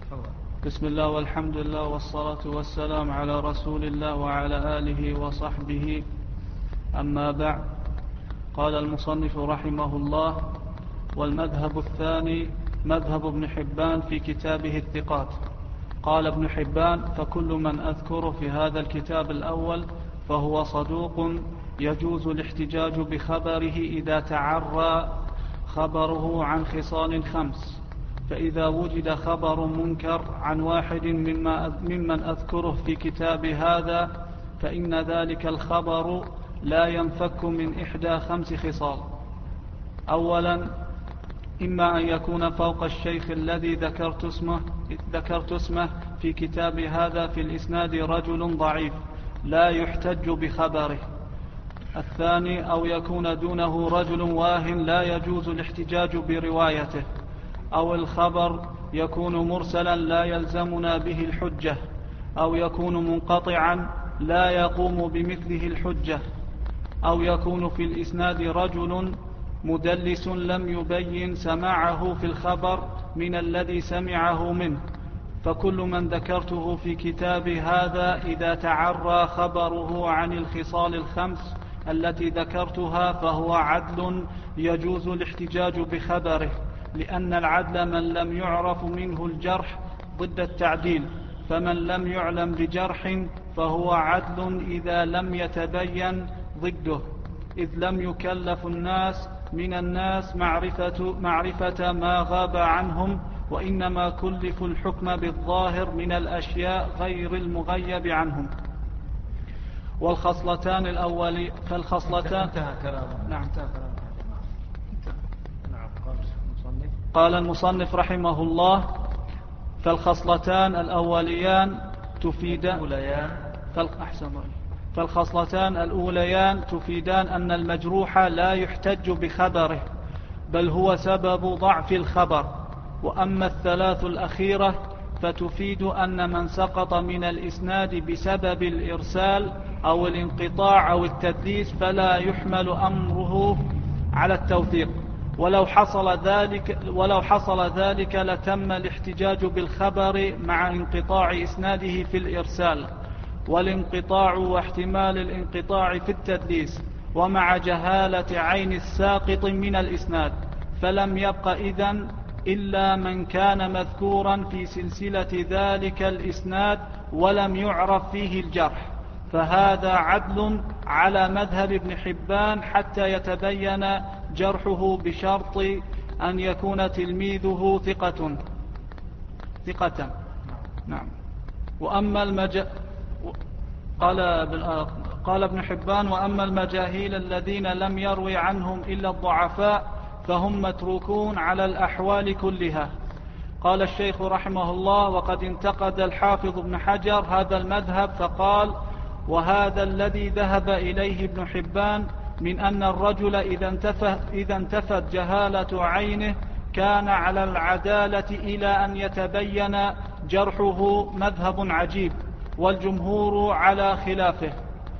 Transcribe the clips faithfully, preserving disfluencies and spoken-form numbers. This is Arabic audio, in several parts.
بسم الله والحمد لله والصلاة والسلام على رسول الله وعلى آله وصحبه. أما بعد، قال المصنف رحمه الله: والمذهب الثاني مذهب ابن حبان في كتابه الثقات. قال ابن حبان: فكل من أذكره في هذا الكتاب الأول فهو صدوق يجوز الاحتجاج بخبره إذا تعرى خبره عن خصال خمس. فإذا وجد خبر منكر عن واحد مما ممن أذكره في كتاب هذا فإن ذلك الخبر لا ينفك من إحدى خمس خصال. أولا، إما أن يكون فوق الشيخ الذي ذكرت اسمه, ذكرت اسمه في كتاب هذا في الإسناد رجل ضعيف لا يحتج بخبره. الثاني، أو يكون دونه رجل واهن لا يجوز الاحتجاج بروايته، أو الخبر يكون مرسلا لا يلزمنا به الحجة، أو يكون منقطعا لا يقوم بمثله الحجة، أو يكون في الإسناد رجل مدلس لم يبين سماعه في الخبر من الذي سمعه منه. فكل من ذكرته في كتاب هذا إذا تعرى خبره عن الخصال الخمس التي ذكرتها فهو عدل يجوز الاحتجاج بخبره، لأن العدل من لم يعرف منه الجرح ضد التعديل، فمن لم يعلم بجرح فهو عدل إذا لم يتبين ضده، إذ لم يكلف الناس من الناس معرفة, معرفة ما غاب عنهم، وإنما كلفوا الحكم بالظاهر من الأشياء غير المغيب عنهم. والخصلتان الأولي فالخصلتان انتهى كلامه. نعم انتهى كلامه. نعم. قال المصنف قال المصنف رحمه الله: فالخصلتان الأوليان تفيدان فالأحسن فالخصلتان الأوليان تفيدان أن المجروح لا يحتج بخبره، بل هو سبب ضعف الخبر. وأما الثلاث الأخيرة فتفيد أن من سقط من الإسناد بسبب الإرسال أو الانقطاع أو التدليس فلا يحمل أمره على التوثيق، ولو حصل ذلك ولو حصل ذلك لتم الاحتجاج بالخبر مع انقطاع إسناده في الإرسال، والانقطاع واحتمال الانقطاع في التدليس، ومع جهالة عين الساقط من الإسناد، فلم يبق إذن إلا من كان مذكورا في سلسلة ذلك الإسناد ولم يعرف فيه الجرح، فهذا عدل على مذهب ابن حبان حتى يتبين جرحه بشرط أن يكون تلميذه ثقة ثقة نعم. وأما المج... قال قال ابن حبان: وأما المجاهيل الذين لم يروي عنهم إلا الضعفاء فهم متروكون على الأحوال كلها. قال الشيخ رحمه الله: وقد انتقد الحافظ ابن حجر هذا المذهب فقال: وهذا الذي ذهب إليه ابن حبان من أن الرجل إذا انتفت, إذا انتفت جهالة عينه كان على العدالة إلى أن يتبين جرحه مذهب عجيب، والجمهور على خلافه.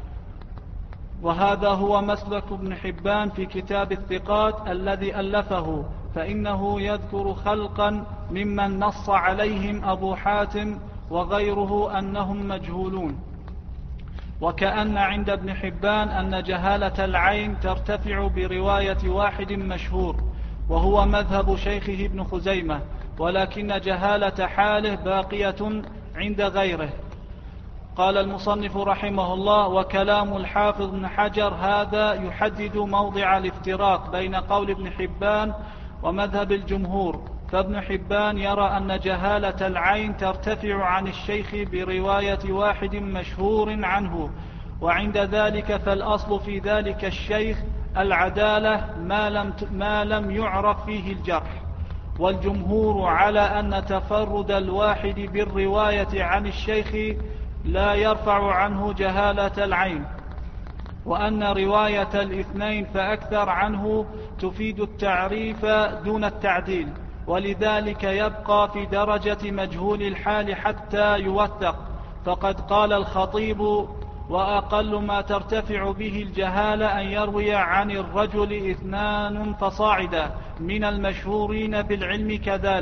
وهذا هو مسلك ابن حبان في كتاب الثقات الذي ألفه، فإنه يذكر خلقا ممن نص عليهم أبو حاتم وغيره أنهم مجهولون. وكأن عند ابن حبان أن جهالة العين ترتفع برواية واحد مشهور وهو مذهب شيخه ابن خزيمة، ولكن جهالة حاله باقية عند غيره. قال المصنف رحمه الله: وكلام الحافظ ابن حجر هذا يحدد موضع الافتراق بين قول ابن حبان ومذهب الجمهور، فابن حبان يرى أن جهالة العين ترتفع عن الشيخ برواية واحد مشهور عنه، وعند ذلك فالأصل في ذلك الشيخ العدالة ما لم, ما لم يعرف فيه الجرح. والجمهور على أن تفرد الواحد بالرواية عن الشيخ لا يرفع عنه جهالة العين، وأن رواية الاثنين فأكثر عنه تفيد التعريف دون التعديل، ولذلك يبقى في درجة مجهول الحال حتى يوثق. فقد قال الخطيب: وأقل ما ترتفع به الجهالة أن يروي عن الرجل اثنان فصاعدا من المشهورين بالعلم كذلك،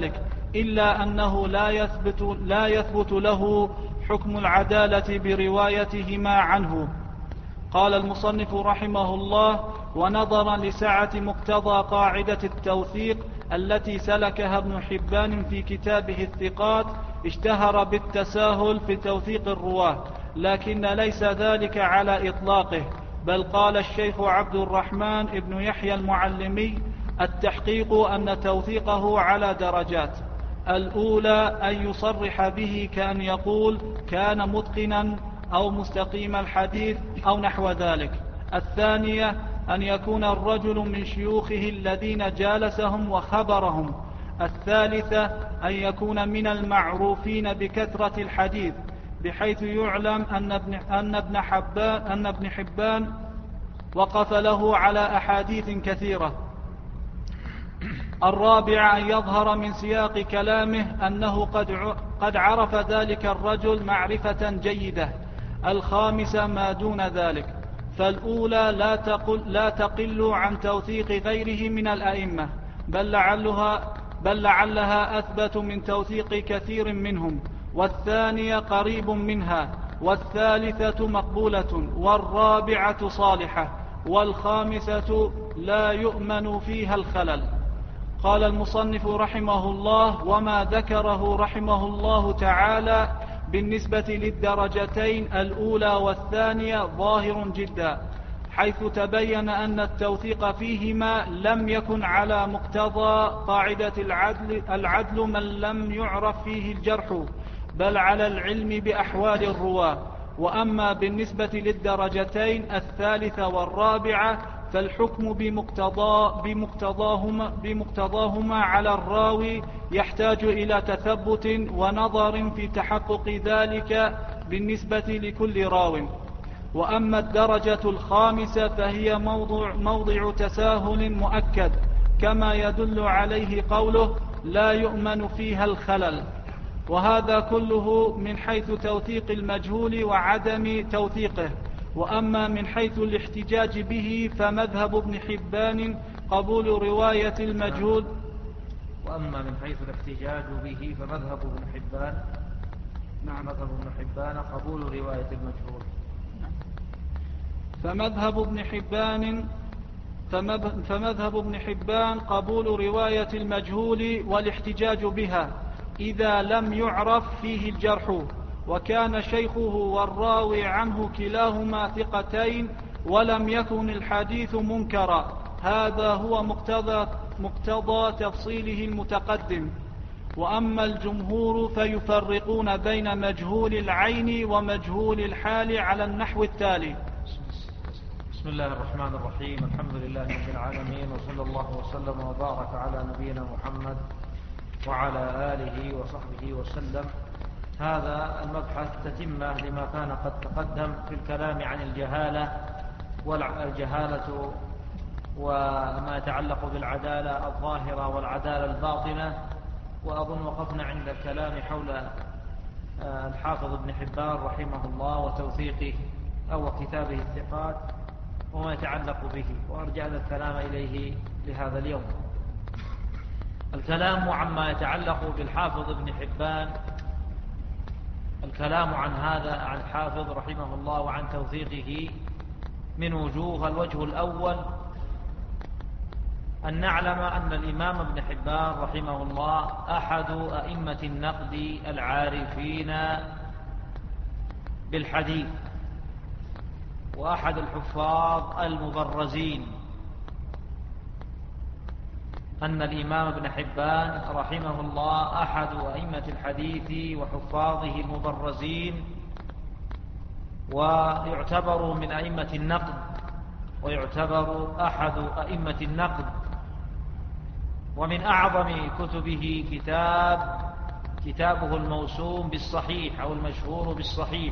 إلا أنه لا يثبت, لا يثبت له حكم العدالة بروايتهما عنه. قال المصنف رحمه الله: ونظرا لسعة مقتضى قاعدة التوثيق التي سلكها ابن حبان في كتابه الثقات، اشتهر بالتساهل في توثيق الرواة، لكن ليس ذلك على إطلاقه، بل قال الشيخ عبد الرحمن ابن يحيى المعلمي: التحقيق أن توثيقه على درجات. الأولى أن يصرح به كأن يقول كان متقنا أو مستقيم الحديث أو نحو ذلك. الثانية أن يكون الرجل من شيوخه الذين جالسهم وخبرهم. الثالثة أن يكون من المعروفين بكثرة الحديث، بحيث يعلم أن ابن, أن ابن, حبان, أن ابن حبان وقف له على أحاديث كثيرة. الرابع أن يظهر من سياق كلامه أنه قد, قد عرف ذلك الرجل معرفة جيدة. الخامسة ما دون ذلك. فالأولى لا تقل, لا تقل عن توثيق غيره من الأئمة، بل لعلها, بل لعلها أثبت من توثيق كثير منهم. والثانية قريب منها. والثالثة مقبولة. والرابعة صالحة. والخامسة لا يؤمن فيها الخلل. قال المصنف رحمه الله: وما ذكره رحمه الله تعالى بالنسبة للدرجتين الأولى والثانية ظاهر جدا، حيث تبين أن التوثيق فيهما لم يكن على مقتضى قاعدة العدل, العدل من لم يعرف فيه الجرح، بل على العلم بأحوال الرواة. وأما بالنسبة للدرجتين الثالثة والرابعة فالحكم بمقتضى بمقتضاهما, بمقتضاهما على الراوي يحتاج إلى تثبت ونظر في تحقق ذلك بالنسبة لكل راو. وأما الدرجة الخامسة فهي موضع, موضع تساهل مؤكد، كما يدل عليه قوله: لا يؤمن فيها الخلل. وهذا كله من حيث توثيق المجهول وعدم توثيقه. وأما من حيث الاحتجاج به فمذهب ابن حبان قبول رواية المجهول. وأما من حيث الاحتجاج به فمذهب ابن حبان نعم مذهب ابن حبان قبول رواية المجهول. فمذهب ابن حبان فمذهب ابن حبان قبول رواية المجهول والاحتجاج بها إذا لم يعرف فيه الجرح، وكان شيخه والراوي عنه كلاهما ثقتين ولم يكن الحديث منكرا. هذا هو مقتضى, مقتضى تفصيله المتقدم. وأما الجمهور فيفرقون بين مجهول العين ومجهول الحال على النحو التالي. بسم الله الرحمن الرحيم. الحمد لله رب العالمين، وصلى الله وسلم وبارك على نبينا محمد وعلى آله وصحبه وسلم. هذا المبحث تتمة لما كان قد تقدم في الكلام عن الجهالة والجهالة وما يتعلق بالعدالة الظاهرة والعدالة الباطنة. وأظن وقفنا عند الكلام حول الحافظ ابن حبان رحمه الله وتوثيقه أو كتابه الثقات وما يتعلق به، وأرجعنا الكلام إليه لهذا اليوم. الكلام عما يتعلق بالحافظ ابن حبان، الكلام عن هذا عن الحافظ رحمه الله وعن توثيقه من وجوه. الوجه الأول أن نعلم أن الإمام ابن حبان رحمه الله أحد أئمة النقد العارفين بالحديث، وأحد الحفاظ المبرزين. أن الإمام ابن حبان رحمه الله أحد أئمة الحديث وحفاظه المبرزين، ويعتبر من أئمة النقد، ويعتبر أحد أئمة النقد. ومن أعظم كتبه كتاب كتابه الموسوم بالصحيح أو المشهور بالصحيح،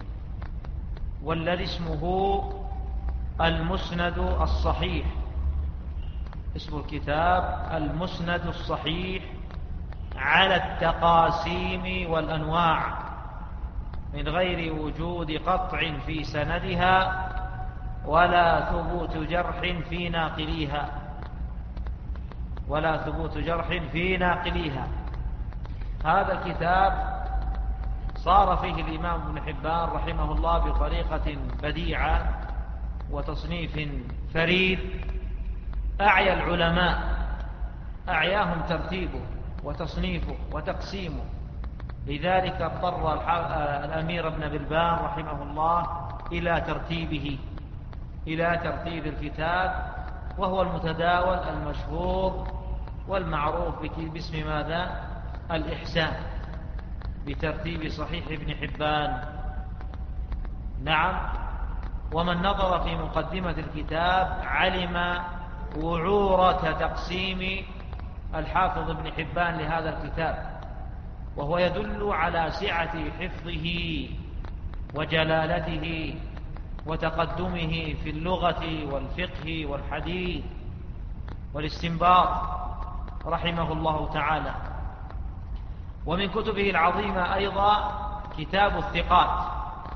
والذي اسمه المسند الصحيح. اسم الكتاب المسند الصحيح على التقاسيم والأنواع، من غير وجود قطع في سندها ولا ثبوت جرح في ناقليها ولا ثبوت جرح في ناقليها هذا الكتاب صار فيه الإمام ابن حبان رحمه الله بطريقة بديعة وتصنيف فريد أعيا العلماء، أعياهم ترتيبه وتصنيفه وتقسيمه. لذلك اضطر الأمير ابن بلبان رحمه الله إلى ترتيبه، إلى ترتيب الكتاب، وهو المتداول المشهور والمعروف باسم ماذا؟ الإحسان، بترتيب صحيح ابن حبان. نعم. ومن نظر في مقدمة الكتاب علم وعورة تقسيم الحافظ ابن حبان لهذا الكتاب، وهو يدل على سعة حفظه وجلالته وتقدمه في اللغة والفقه والحديث والاستنباط رحمه الله تعالى. ومن كتبه العظيمة أيضا كتاب الثقات،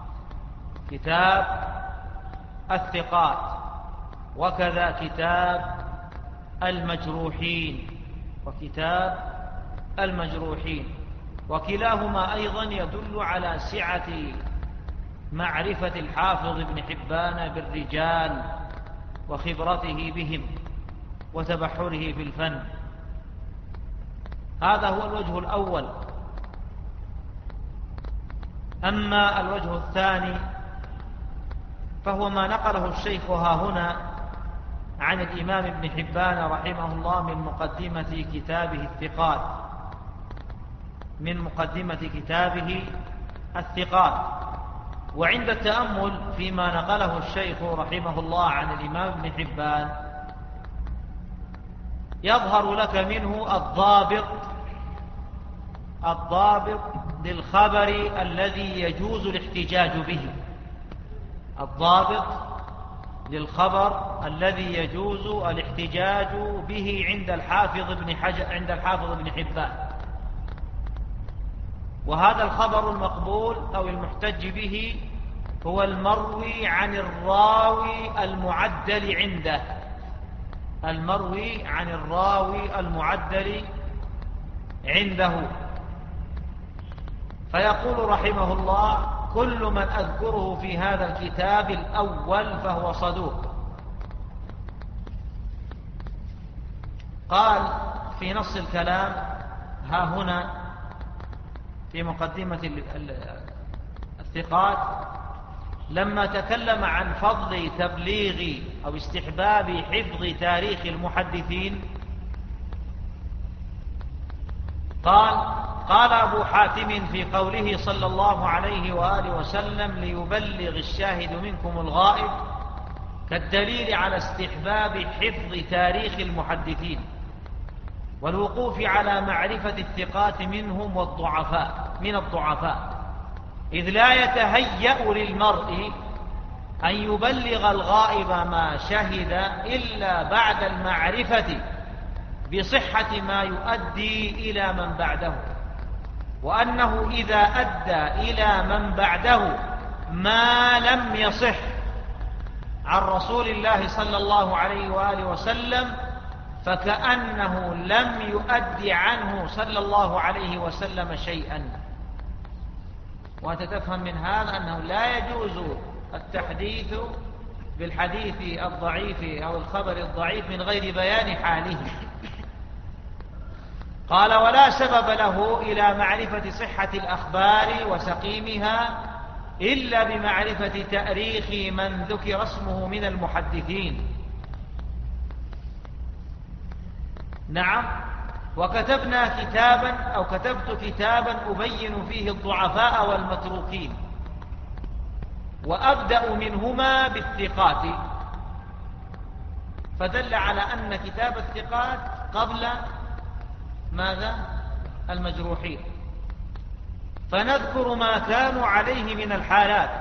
كتاب الثقات، وكذا كتاب المجروحين، وكتاب المجروحين، وكلاهما أيضا يدل على سعة معرفة الحافظ ابن حبان بالرجال وخبرته بهم وتبحره في الفن. هذا هو الوجه الأول. أما الوجه الثاني فهو ما نقله الشيخ ها هنا عن الإمام ابن حبان رحمه الله من مقدمة كتابه الثقات، من مقدمة كتابه الثقات. وعند التأمل فيما نقله الشيخ رحمه الله عن الإمام ابن حبان يظهر لك منه الضابط الضابط للخبر الذي يجوز الاحتجاج به، الضابط للخبر الذي يجوز الاحتجاج به عند الحافظ ابن حجر عند الحافظ ابن حبان. وهذا الخبر المقبول أو المحتج به هو المروي عن الراوي المعدل عنده، المروي عن الراوي المعدل عنده. فيقول رحمه الله: كل من أذكره في هذا الكتاب الأول فهو صدوق. قال في نص الكلام ها هنا في مقدمة الثقات لما تكلم عن فضل تبليغ أو استحباب حفظ تاريخ المحدثين قال قال أبو حاتم في قوله صلى الله عليه وآله وسلم: ليبلغ الشاهد منكم الغائب، كالدليل على استحباب حفظ تاريخ المحدثين والوقوف على معرفة الثقات منهم والضعفاء من الضعفاء، إذ لا يتهيأ للمرء أن يبلغ الغائب ما شهد إلا بعد المعرفة بصحة ما يؤدي إلى من بعده، وأنه إذا أدى إلى من بعده ما لم يصح عن رسول الله صلى الله عليه وآله وسلم فكأنه لم يؤدي عنه صلى الله عليه وسلم شيئا. وأنت تفهم من هذا أنه لا يجوز التحديث بالحديث الضعيف أو الخبر الضعيف من غير بيان حاله. قال: ولا سبب له إلى معرفة صحة الأخبار وسقيمها إلا بمعرفة تأريخ من ذكر اسمه من المحدثين. نعم. وكتبنا كتابا أو كتبت كتابا أبين فيه الضعفاء والمتروكين، وأبدأ منهما بالثقات، فدل على أن كتاب الثقات قبل ماذا؟ المجروحين. فنذكر ما كانوا عليه من الحالات.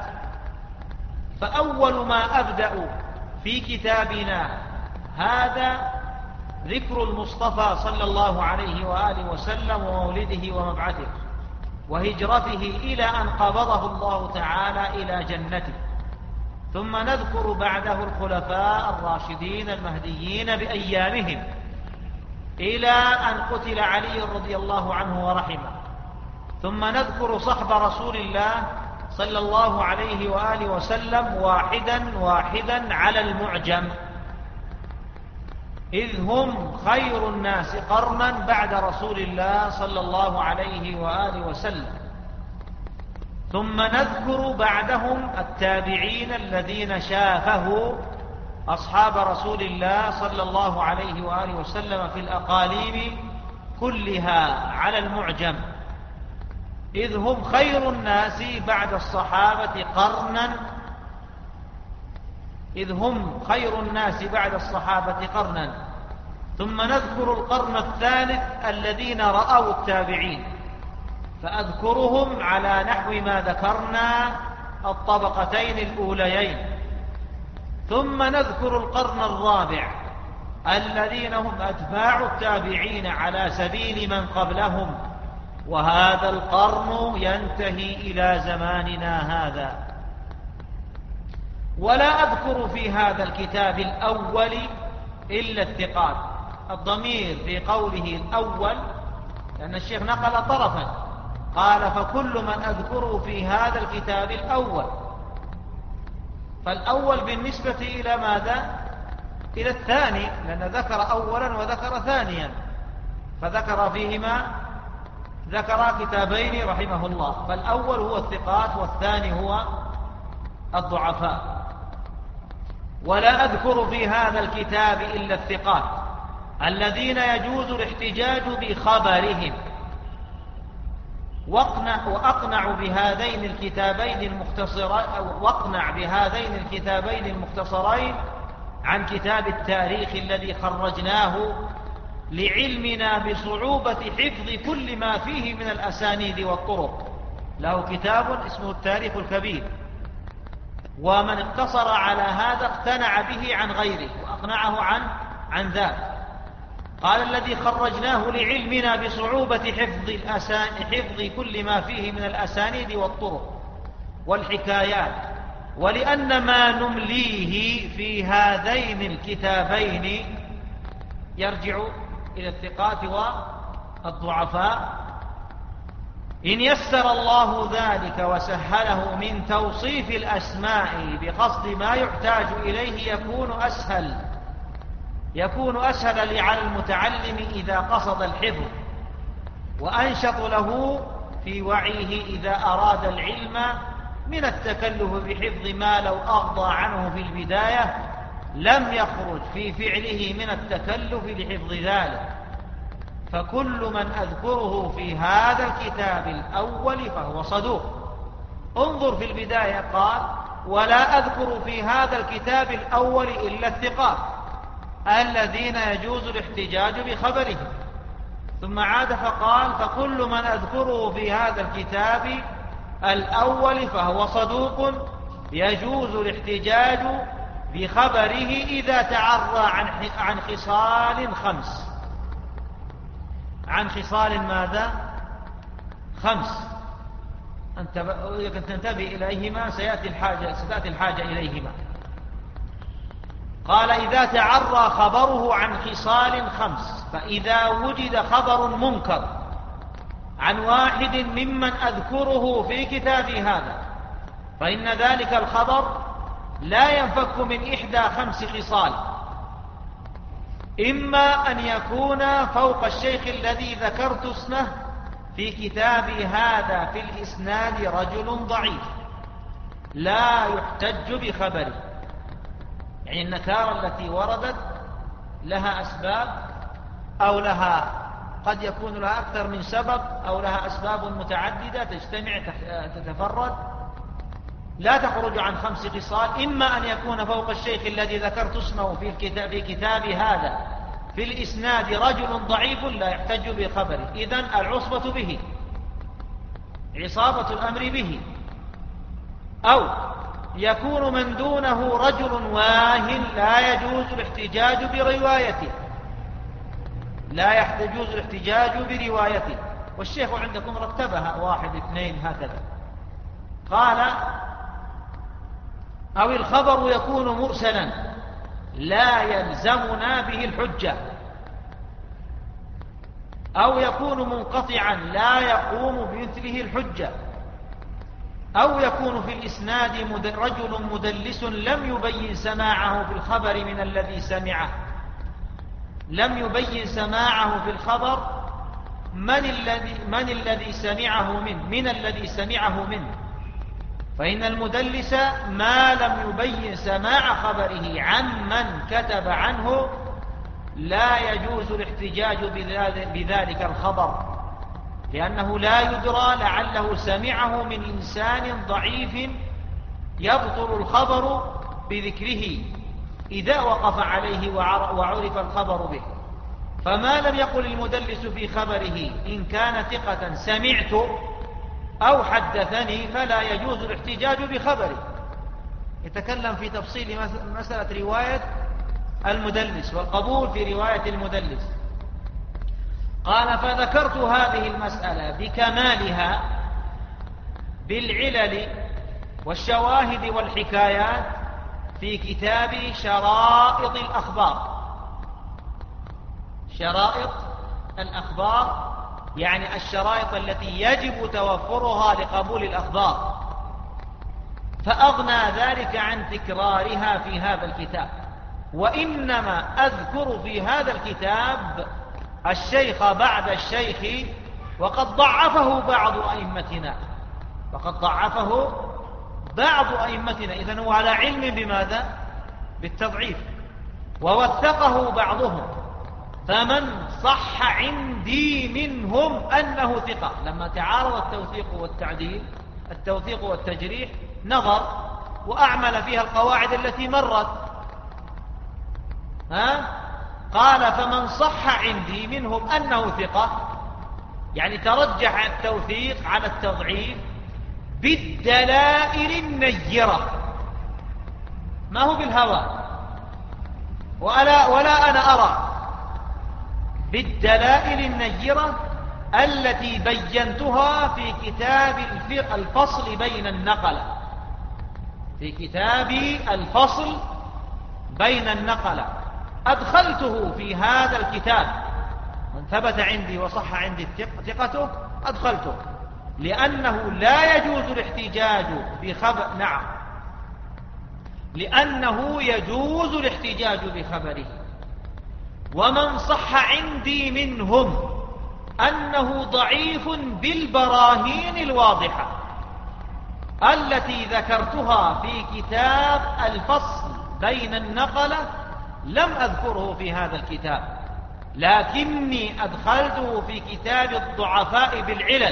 فأول ما أبدأ في كتابنا هذا ذكر المصطفى صلى الله عليه وآله وسلم ومولده ومبعثه وهجرته إلى أن قبضه الله تعالى إلى جنته، ثم نذكر بعده الخلفاء الراشدين المهديين بأيامهم إلى أن قتل علي رضي الله عنه ورحمه، ثم نذكر صحب رسول الله صلى الله عليه وآله وسلم واحدا واحدا على المعجم، إذ هم خير الناس قرنا بعد رسول الله صلى الله عليه وآله وسلم. ثم نذكر بعدهم التابعين الذين شافه أصحاب رسول الله صلى الله عليه وآله وسلم في الأقاليم كلها على المعجم، إذ هم خير الناس بعد الصحابة قرنا إذ هم خير الناس بعد الصحابة قرنا. ثم نذكر القرن الثالث الذين رأوا التابعين، فأذكرهم على نحو ما ذكرنا الطبقتين الأوليين. ثم نذكر القرن الرابع الذين هم أتباع التابعين على سبيل من قبلهم، وهذا القرن ينتهي إلى زماننا هذا. ولا أذكر في هذا الكتاب الأول إلا الثقات. الضمير في قوله الأول لأن الشيخ نقل طرفا، قال فكل من أذكره في هذا الكتاب الأول، فالأول بالنسبة إلى ماذا؟ إلى الثاني، لأن ذكر أولا وذكر ثانيا، فذكر فيهما ذكر كتابين رحمه الله، فالأول هو الثقات والثاني هو الضعفاء. ولا أذكر في هذا الكتاب إلا الثقات الذين يجوز الاحتجاج بخبرهم، واقنع, وأقنع بهذين الكتابين المختصرين واقنع بهذين الكتابين المختصرين عن كتاب التاريخ الذي خرجناه لعلمنا بصعوبة حفظ كل ما فيه من الأسانيد والطرق. له كتاب اسمه التاريخ الكبير، ومن اقتصر على هذا اقتنع به عن غيره وأقنعه عن عن ذاك. قال الذي خرجناه لعلمنا بصعوبة حفظ حفظ كل ما فيه من الأسانيد والطرق والحكايات، ولأن ما نمليه في هذين الكتابين يرجع إلى الثقات والضعفاء. إن يسر الله ذلك وسهله من توصيف الأسماء بقصد ما يحتاج إليه يكون أسهل يكون أسهل على المتعلم إذا قصد الحفظ، وأنشط له في وعيه إذا أراد العلم من التكلف بحفظ ما لو أغضى عنه في البداية لم يخرج في فعله من التكلف لحفظ ذلك. فكل من أذكره في هذا الكتاب الأول فهو صدوق. انظر في البداية قال ولا أذكر في هذا الكتاب الأول إلا الثقات الذين يجوز الاحتجاج بخبرهم، ثم عاد فقال فكل من أذكره في هذا الكتاب الأول فهو صدوق يجوز الاحتجاج بخبره إذا تعرى عن عن خصال خمس. عن خصال ماذا؟ خمس. أنت تنتبه إليهما سيأتي الحاجة, ستأتي الحاجة إليهما. قال إذا تعرى خبره عن خصال خمس، فإذا وجد خبر منكر عن واحد ممن أذكره في كتابي هذا فإن ذلك الخبر لا ينفك من إحدى خمس خصال: إما أن يكون فوق الشيخ الذي ذكرت اسمه في كتابي هذا في الإسناد رجل ضعيف لا يحتج بخبره، يعني النكارة التي وردت لها أسباب أو لها قد يكون لها أكثر من سبب أو لها أسباب متعددة تجتمع تتفرد، لا تخرج عن خمس خصال: إما أن يكون فوق الشيخ الذي ذكرت اسمه في الكتاب في كتاب هذا في الإسناد رجل ضعيف لا يحتج بخبره، إذن العصبة به، عصابة الأمر به. أو يكون من دونه رجل واهن لا يجوز الاحتجاج بروايته لا يجوز الاحتجاج بروايته والشيخ عندكم رتبها واحد اثنين هكذا. قال أو الخبر يكون مرسلا لا يلزمنا به الحجة، أو يكون منقطعا لا يقوم بمثله الحجة، أو يكون في الإسناد رجل مدلس لم يبين سماعه في الخبر من الذي سمعه، لم يبين سماعه في الخبر من الذي من الذي سمعه منه من الذي سمعه منه، فإن المدلس ما لم يبين سماع خبره عن من كتب عنه لا يجوز الاحتجاج بذلك الخبر، لأنه لا يدرى لعله سمعه من إنسان ضعيف يبطل الخبر بذكره إذا وقف عليه وعرف الخبر به. فما لم يقل المدلس في خبره إن كان ثقة سمعت أو حدثني فلا يجوز الاحتجاج بخبره. يتكلم في تفصيل مسألة رواية المدلس والقبول في رواية المدلس. قال: فذكرت هذه المسألة بكمالها بالعلل والشواهد والحكايات في كتاب شرائط الأخبار. شرائط الأخبار يعني الشرائط التي يجب توفرها لقبول الأخبار، فأغنى ذلك عن تكرارها في هذا الكتاب، وإنما أذكر في هذا الكتاب الشيخ بعد الشيخ، وقد ضعفه بعض أئمتنا وقد ضعفه بعض أئمتنا إذن هو على علم بماذا؟ بالتضعيف، ووثقه بعضهم. فمن صح عندي منهم أنه ثقة، لما تعارض التوثيق والتعديل التوثيق والتجريح نظر وأعمل فيها القواعد التي مرت. ها؟ قال: فمن صح عندي منهم أنه ثقة، يعني ترجح التوثيق على التضعيف بالدلائل النيرة، ما هو بالهوى، ولا, ولا أنا أرى، بالدلائل النيرة التي بينتها في كتاب الفصل بين النقلة في كتاب الفصل بين النقلة أدخلته في هذا الكتاب. من ثبت عندي وصح عندي ثقته أدخلته، لأنه لا يجوز الاحتجاج بخبر نعم لأنه يجوز الاحتجاج بخبره. ومن صح عندي منهم أنه ضعيف بالبراهين الواضحة التي ذكرتها في كتاب الفصل بين النقلة، لم أذكره في هذا الكتاب، لكني أدخلته في كتاب الضعفاء بالعلل،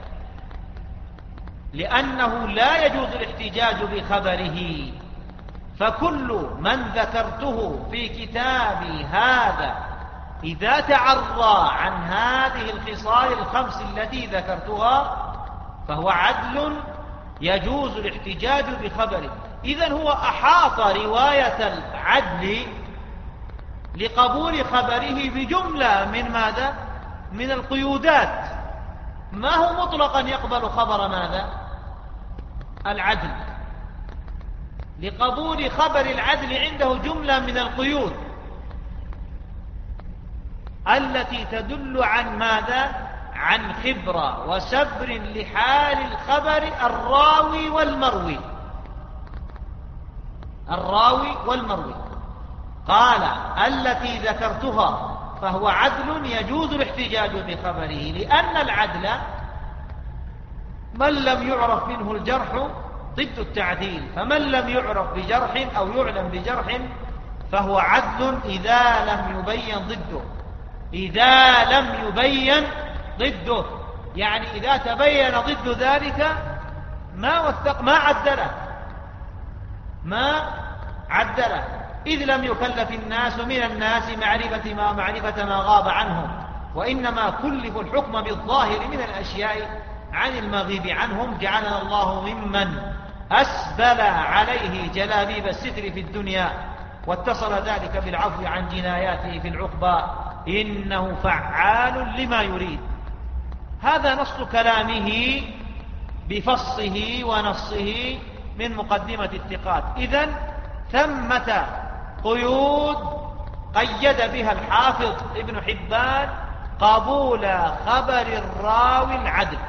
لأنه لا يجوز الاحتجاج بخبره. فكل من ذكرته في كتابي هذا إذا تعرى عن هذه الخصال الخمس التي ذكرتها فهو عدل يجوز الاحتجاج بخبره. إذن هو أحاط رواية العدل لقبول خبره بجملة من ماذا؟ من القيودات. ما هو مطلقا يقبل خبر ماذا؟ العدل. لقبول خبر العدل عنده جملة من القيود التي تدل عن ماذا؟ عن خبرة وسبر لحال الخبر الراوي والمروي الراوي والمروي قال: التي ذكرتها فهو عدل يجوز الاحتجاج بخبره، لأن العدل من لم يعرف منه الجرح ضد التعديل، فمن لم يعرف بجرح أو يعلم بجرح فهو عدل إذا لم يبين ضده إذا لم يبين ضده يعني إذا تبين ضد ذلك ما وثق ما عدله ما عدله إذ لم يكلف الناس من الناس معرفة ما معرفة ما غاب عنهم، وإنما كلفوا الحكم بالظاهر من الأشياء عن المغيب عنهم. جعلنا الله ممن أسبل عليه جلابيب الستر في الدنيا واتصل ذلك بالعفو عن جناياته في العقبى، إنه فعال لما يريد. هذا نص كلامه بفصه ونصه من مقدمة الثقات. إذن ثمة قيود قيد بها الحافظ ابن حبان قبول خبر الراوي العدل.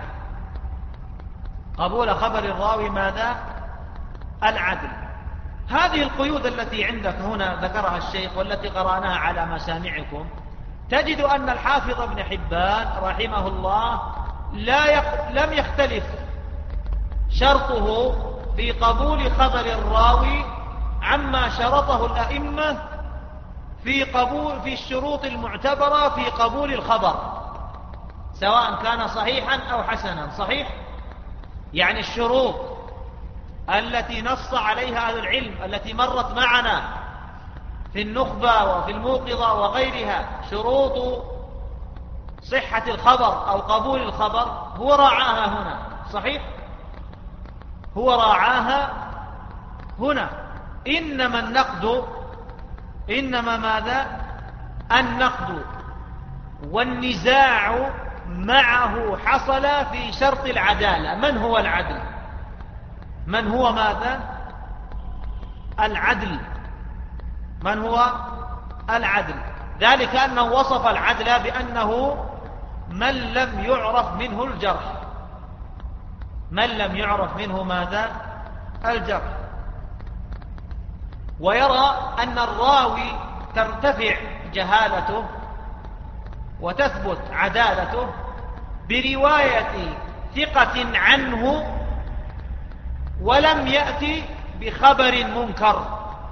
قبول خبر الراوي ماذا؟ العدل. هذه القيود التي عندك هنا ذكرها الشيخ والتي قرأناها على مسامعكم، تجد أن الحافظ ابن حبان رحمه الله لا يق... لم يختلف شرطه في قبول خبر الراوي عما شرطه الأئمة في قبول في الشروط المعتبرة في قبول الخبر، سواء كان صحيحا أو حسنا. صحيح يعني الشروط التي نص عليها أهل العلم التي مرت معنا في النخبة وفي الموقظة وغيرها، شروط صحة الخبر أو قبول الخبر، هو راعاها هنا. صحيح هو راعاها هنا. إنما النقد إنما ماذا؟ النقد والنزاع معه حصل في شرط العدالة. من هو العدل؟ من هو ماذا؟ العدل. من هو العدل؟ ذلك أنه وصف العدل بأنه من لم يعرف منه الجرح. من لم يعرف منه ماذا؟ الجرح. ويرى أن الراوي ترتفع جهالته وتثبت عدالته برواية ثقة عنه ولم يأتي بخبر منكر.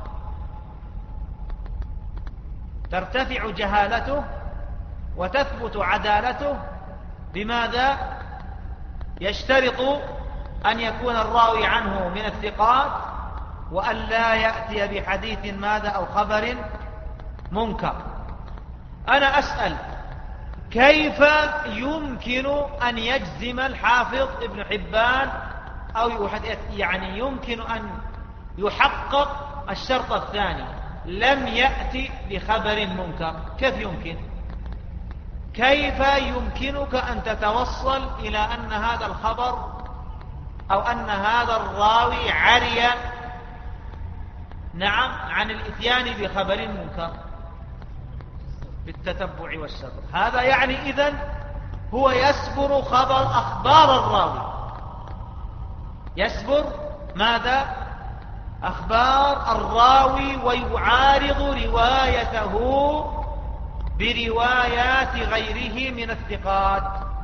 ترتفع جهالته وتثبت عدالته بماذا؟ يشترط أن يكون الراوي عنه من الثقات وأن لا يأتي بحديث ماذا أو خبر منكر. أنا أسأل كيف يمكن أن يجزم الحافظ ابن حبان أو يعني يمكن أن يحقق الشرط الثاني لم يأتي بخبر منكر؟ كيف يمكن؟ كيف يمكنك أن تتوصل إلى أن هذا الخبر أو أن هذا الراوي عري نعم عن الإتيان بخبر منكر؟ بالتتبع والسبر. هذا يعني إذن هو يسبر خبر أخبار الراوي، يسبر ماذا؟ أخبار الراوي ويعارض روايته بروايات غيره من الثقات،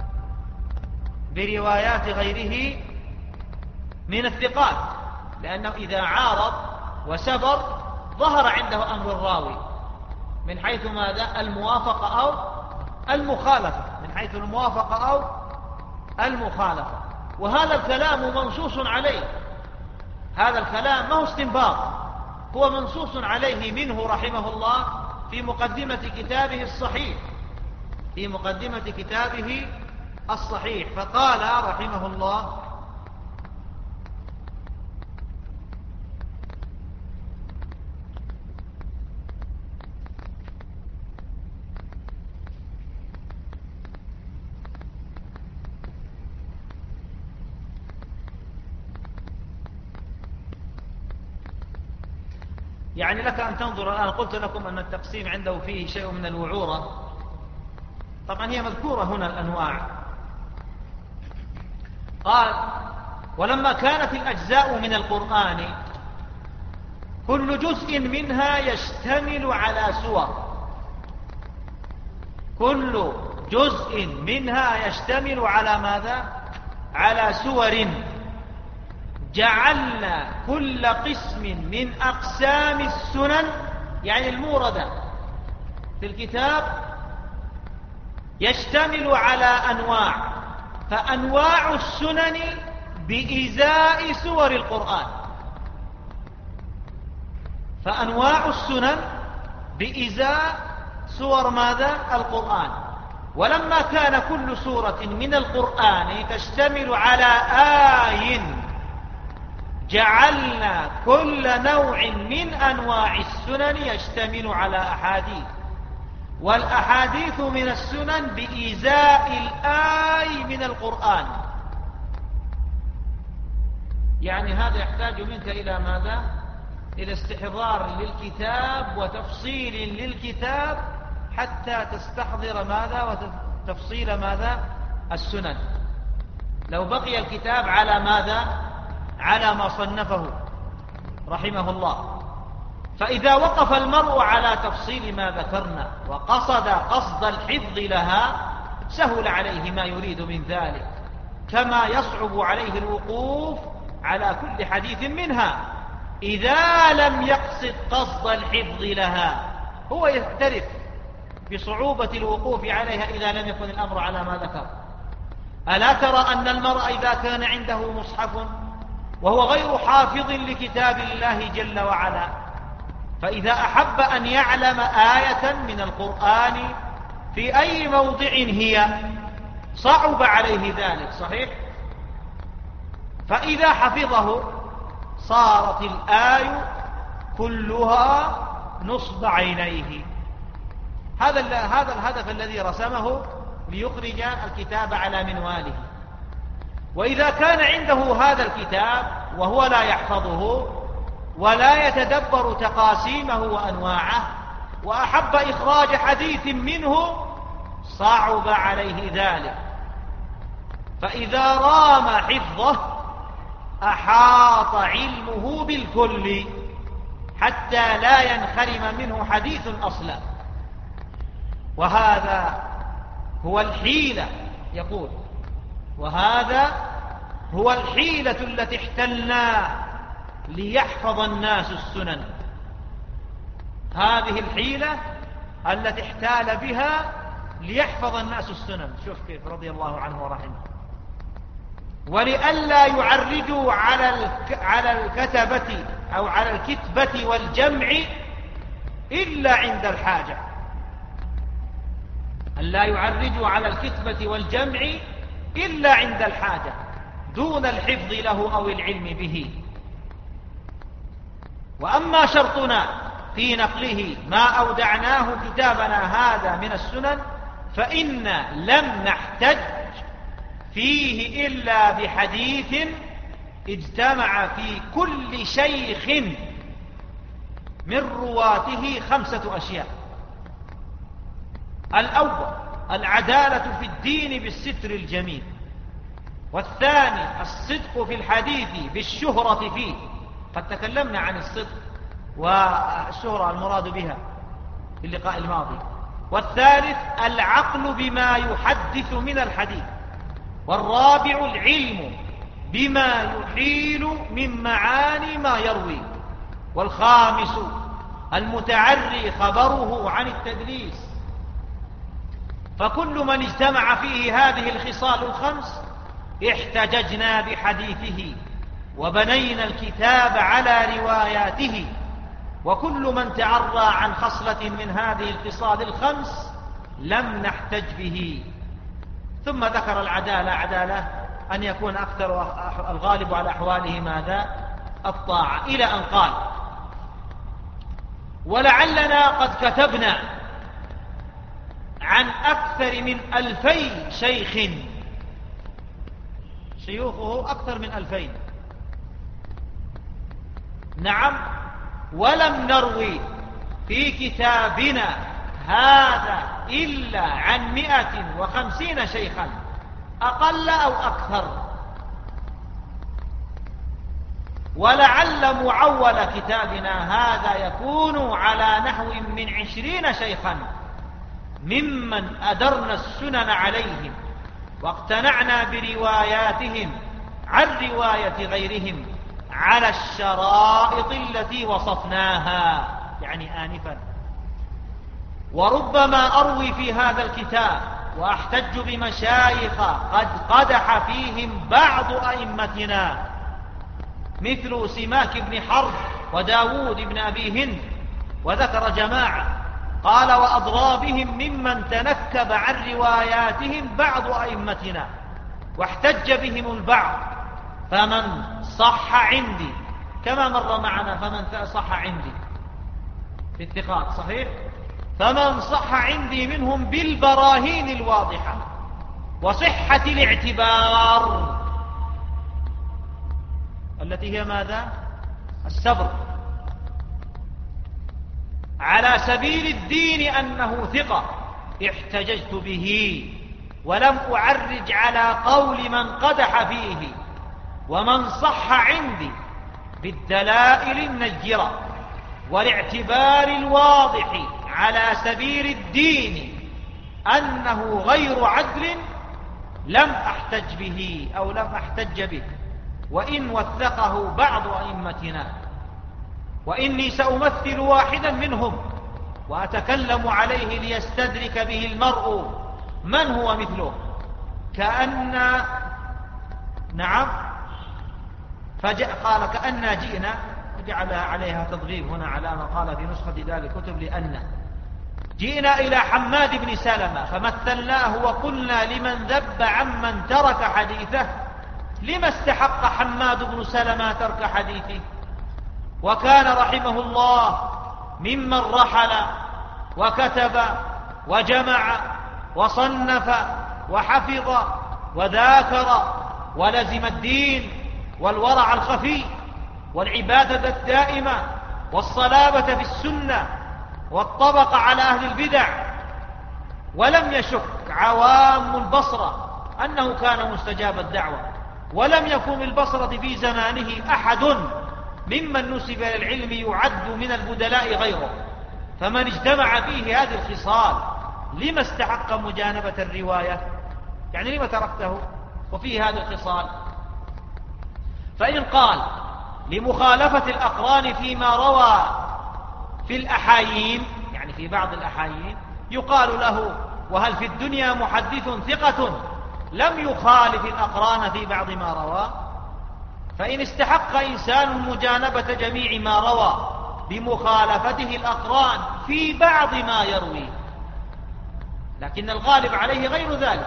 بروايات غيره من الثقات، لأنه إذا عارض وسبر ظهر عنده أمر الراوي من حيث ماذا؟ الموافقة أو المخالفة، من حيث الموافقة أو المخالفة. وهذا الكلام منصوص عليه، هذا الكلام ما هو استنباط، هو منصوص عليه منه رحمه الله في مقدمة كتابه الصحيح، في مقدمة كتابه الصحيح. فقال رحمه الله: يعني لك أن تنظر الآن، قلت لكم أن التقسيم عنده فيه شيء من الوعورة، طبعا هي مذكورة هنا الأنواع. قال: ولما كانت الأجزاء من القرآن كل جزء منها يشتمل على سور، كل جزء منها يشتمل على ماذا؟ على سور، جعلنا كل قسم من أقسام السنن يعني الموردة في الكتاب يشتمل على أنواع، فأنواع السنن بإزاء سور القرآن، فأنواع السنن بإزاء سور ماذا؟ القرآن. ولما كان كل سورة من القرآن تشتمل على آي جعلنا كل نوع من أنواع السنن يشتمل على أحاديث، والأحاديث من السنن بإزاء الآي من القرآن. يعني هذا يحتاج منك إلى ماذا؟ إلى استحضار للكتاب وتفصيل للكتاب حتى تستحضر ماذا تفصيل ماذا؟ السنن. لو بقي الكتاب على ماذا؟ على ما صنفه رحمه الله. فإذا وقف المرء على تفصيل ما ذكرنا وقصد قصد الحفظ لها سهل عليه ما يريد من ذلك، كما يصعب عليه الوقوف على كل حديث منها إذا لم يقصد قصد الحفظ لها. هو يعترف بصعوبة الوقوف عليها إذا لم يكن الأمر على ما ذكر. ألا ترى أن المرء إذا كان عنده مصحف وهو غير حافظ لكتاب الله جل وعلا، فإذا أحب أن يعلم آية من القرآن في أي موضع هي صعب عليه ذلك، صحيح؟ فإذا حفظه صارت الآية كلها نصب عينيه. هذا هذا الهدف الذي رسمه ليخرج الكتاب على منواله. وإذا كان عنده هذا الكتاب وهو لا يحفظه ولا يتدبر تقاسيمه وأنواعه وأحب إخراج حديث منه صعب عليه ذلك. فإذا رام حفظه أحاط علمه بالكل حتى لا ينخرم منه حديث أصلا. وهذا هو الحيلة، يقول، وهذا هو الحيلة التي احتلنا ليحفظ الناس السنن. هذه الحيلة التي احتال بها ليحفظ الناس السنن. شوف كيف رضي الله عنه ورحمه. ولئلا يعرجوا على على الكتبة أو على الكتبة والجمع إلا عند الحاجة. ألا يعرجوا على الكتبة والجمع إلا عند الحاجة دون الحفظ له أو العلم به. وأما شرطنا في نقله ما أودعناه كتابنا هذا من السنن فإن لم نحتج فيه إلا بحديث اجتمع في كل شيخ من رواته خمسة أشياء. الأول العدالة في الدين بالستر الجميل، والثاني الصدق في الحديث بالشهرة فيه، قد تكلمنا عن الصدق والشهرة المراد بها في اللقاء الماضي، والثالث العقل بما يحدث من الحديث، والرابع العلم بما يحيل من معاني ما يروي، والخامس المتعري خبره عن التدليس. فكل من اجتمع فيه هذه الخصال الخمس احتججنا بحديثه وبنينا الكتاب على رواياته، وكل من تعرى عن خصلة من هذه الخصال الخمس لم نحتج به. ثم ذكر العدالة، عدالة أن يكون أكثر الغالب على أحواله ماذا؟ الطاعة، إلى أن قال: ولعلنا قد كتبنا عن أكثر من ألفي شيخ، شيوخه أكثر من ألفين، نعم، ولم نروي في كتابنا هذا إلا عن مئة وخمسين شيخا، أقل أو أكثر. ولعل معول كتابنا هذا يكون على نحو من عشرين شيخا ممن أدرنا السنن عليهم واقتنعنا برواياتهم عن رواية غيرهم على الشرائط التي وصفناها، يعني آنفا. وربما أروي في هذا الكتاب وأحتج بمشايخ قد قدح فيهم بعض أئمتنا مثل سماك بن حرب وداود بن أبي هند، وذكر جماعة قال: وأضرابهم ممن تنكب عن رواياتهم بعض أئمتنا واحتج بهم البعض، فمن صح عندي، كما مر معنا، فمن صح عندي في الثقات، صحيح؟ فمن صح عندي منهم بالبراهين الواضحة وصحة الاعتبار التي هي ماذا؟ السبر، على سبيل الدين أنه ثقة احتججت به ولم أعرج على قول من قدح فيه، ومن صح عندي بالدلائل النجرة والاعتبار الواضح على سبيل الدين أنه غير عدل لم أحتج به أو لم أحتج به، وإن وثقه بعض أئمتنا. وإني سأمثل واحدا منهم وأتكلم عليه ليستدرك به المرء من هو مثله. كأن نعم فجاء قال كأن جئنا، وجعل عليها تضغيب هنا علامة، قال في نسخة ذلك الكتب لأن جئنا إلى حماد بن سلمة فمثلناه وقلنا لمن ذب عمن ترك حديثه لما استحق حماد بن سلمة ترك حديثه، وكان رحمه الله ممن رحل وكتب وجمع وصنف وحفظ وذاكر ولزم الدين والورع الخفي والعبادة الدائمة والصلابة في السنة والطبق على أهل البدع، ولم يشك عوام البصرة أنه كان مستجاب الدعوة، ولم يكن البصرة في زمانه أحد ممن نسب إلى العلم يعد من البدلاء غيره. فمن اجتمع فيه هذه الخصال لما استحق مجانبة الرواية؟ يعني لما تركته وفيه هذه الخصال؟ فإن قال لمخالفة الأقران فيما روى في الأحايين، يعني في بعض الأحايين، يقال له وهل في الدنيا محدث ثقة لم يخالف الأقران في بعض ما روى؟ فإن استحق إنسان مجانبة جميع ما روى بمخالفته الأقران في بعض ما يروي، لكن الغالب عليه غير ذلك،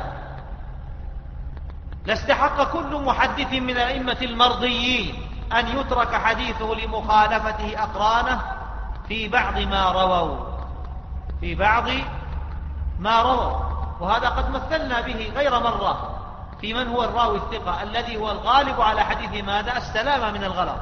لاستحق كل محدث من الأئمة المرضيين أن يترك حديثه لمخالفته أقرانه في بعض ما رووا في بعض ما رووا وهذا قد مثلنا به غير مرة في من هو الراوي الثقة الذي هو الغالب على حديث ماذا؟ السلامة من الغلط.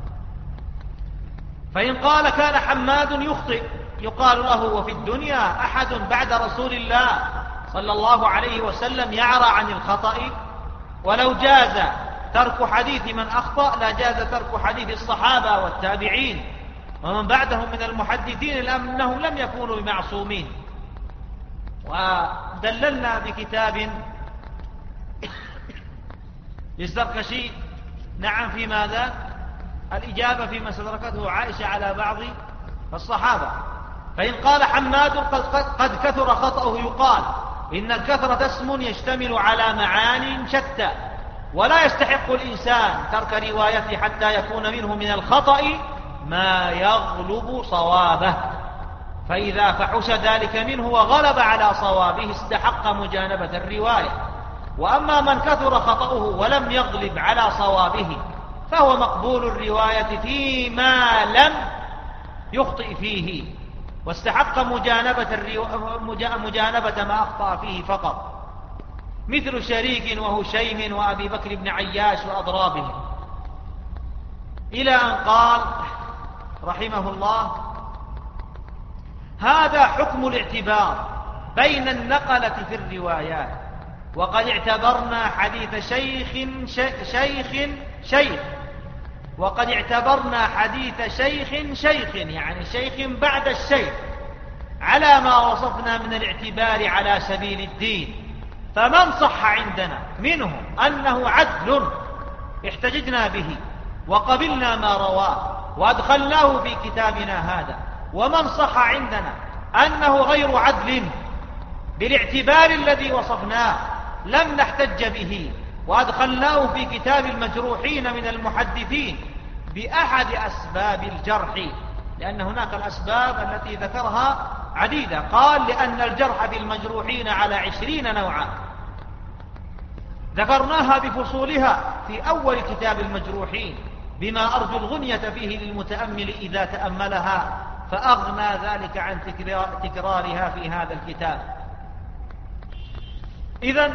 فإن قال كان حماد يخطئ يقال له وفي الدنيا أحد بعد رسول الله صلى الله عليه وسلم يعرى عن الخطأ؟ ولو جاز ترك حديث من أخطأ لا جاز ترك حديث الصحابة والتابعين ومن بعدهم من المحدثين لأنهم لم يكونوا بمعصومين. ودللنا بكتاب للزركشي نعم في ماذا؟ الإجابة فيما استدركته عائشة على بعض الصحابة. فإن قال حماد قد كثر خطأه يقال إن الكثرة اسم يشتمل على معان شتى، ولا يستحق الإنسان ترك روايته حتى يكون منه من الخطأ ما يغلب صوابه، فإذا فحش ذلك منه وغلب على صوابه استحق مجانبة الرواية. وأما من كثر خطأه ولم يغلب على صوابه فهو مقبول الرواية فيما لم يخطئ فيه، واستحق مجانبة, الرو... مجانبة ما أخطأ فيه فقط، مثل شريك وهشيم وأبي بكر بن عياش وأضرابهم، إلى أن قال رحمه الله هذا حكم الاعتبار بين النقلة في الروايات، وقد اعتبرنا حديث شيخ شيخ شيخ وقد اعتبرنا حديث شيخ شيخ يعني شيخ بعد الشيخ على ما وصفنا من الاعتبار على سبيل الدين، فمن صح عندنا منه أنه عدل احتججنا به وقبلنا ما رواه وأدخلناه في كتابنا هذا، ومن صح عندنا أنه غير عدل بالاعتبار الذي وصفناه لم نحتج به وأدخلناه في كتاب المجروحين من المحدثين بأحد أسباب الجرح، لأن هناك الأسباب التي ذكرها عديدة، قال لأن الجرح في المجروحين على عشرين نوعا ذكرناها بفصولها في أول كتاب المجروحين بما أرجو الغنية فيه للمتأمل إذا تأملها، فأغنى ذلك عن تكرارها في هذا الكتاب. إذن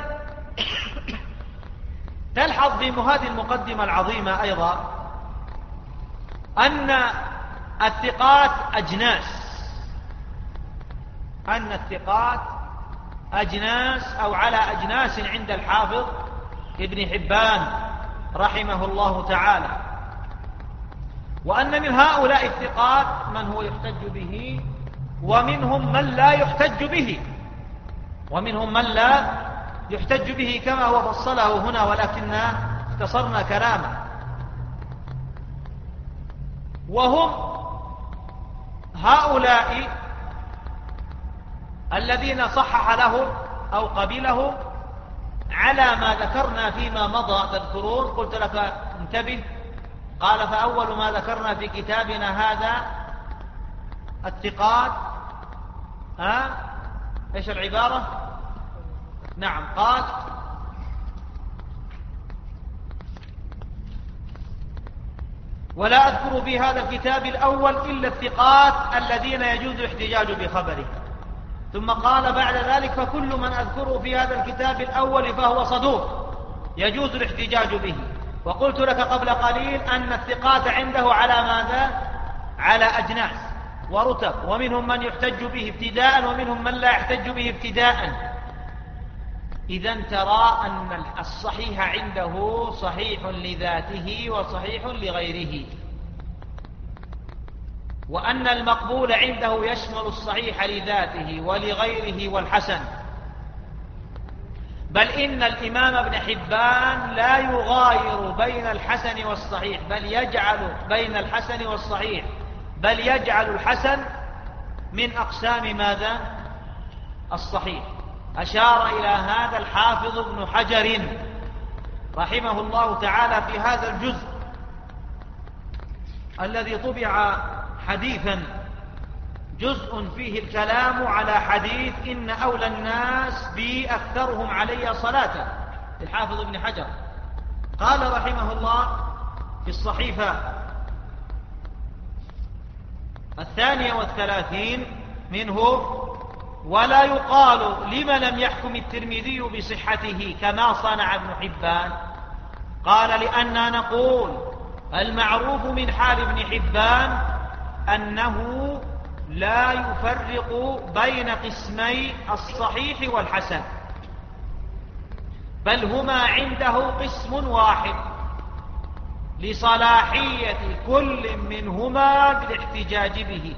تلحظ في هذه المقدمة العظيمة أيضا أن الثقات أجناس، أن الثقات أجناس أو على أجناس عند الحافظ ابن حبان رحمه الله تعالى، وأن من هؤلاء الثقات من هو يحتج به ومنهم من لا يحتج به ومنهم من لا يحتج به كما هو فصله هنا، ولكننا اختصرنا كلامه. وهم هؤلاء الذين صحح لهم أو قبلهم على ما ذكرنا فيما مضى. تذكرون قلت لك انتبه، قال فأول ما ذكرنا في كتابنا هذا الثقات. ها ايش العبارة؟ نعم، قال ولا أذكر في هذا الكتاب الأول إلا الثقات الذين يجوز الاحتجاج بخبره. ثم قال بعد ذلك فكل من أذكره في هذا الكتاب الأول فهو صدوق يجوز الاحتجاج به. وقلت لك قبل قليل أن الثقات عنده على ماذا؟ على أجناس ورتب، ومنهم من يحتج به ابتداء ومنهم من لا يحتج به ابتداء. إذن ترى أن الصحيح عنده صحيح لذاته وصحيح لغيره، وأن المقبول عنده يشمل الصحيح لذاته ولغيره والحسن. بل إن الإمام ابن حبان لا يغاير بين الحسن والصحيح، بل يجعل بين الحسن والصحيح بل يجعل الحسن من أقسام ماذا؟ الصحيح. أشار إلى هذا الحافظ ابن حجر رحمه الله تعالى في هذا الجزء الذي طبع حديثا، جزء فيه الكلام على حديث إن أولى الناس بي أكثرهم علي صلاة الحافظ ابن حجر. قال رحمه الله في الصحيفة الثانية والثلاثين منه: ولا يقال لما لم يحكم الترمذي بصحته كما صنع ابن حبان. قال لأننا نقول المعروف من حال ابن حبان أنه لا يفرق بين قسمي الصحيح والحسن، بل هما عنده قسم واحد لصلاحية كل منهما بالاحتجاج به.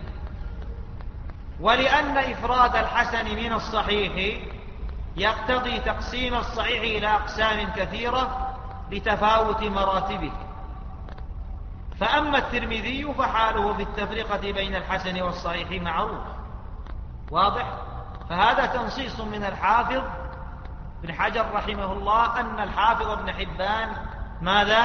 ولأن إفراد الحسن من الصحيح يقتضي تقسيم الصحيح إلى أقسام كثيرة لتفاوت مراتبه. فأما الترمذي فحاله في التفرقة بين الحسن والصحيح معروف واضح. فهذا تنصيص من الحافظ ابن حجر رحمه الله أن الحافظ ابن حبان ماذا؟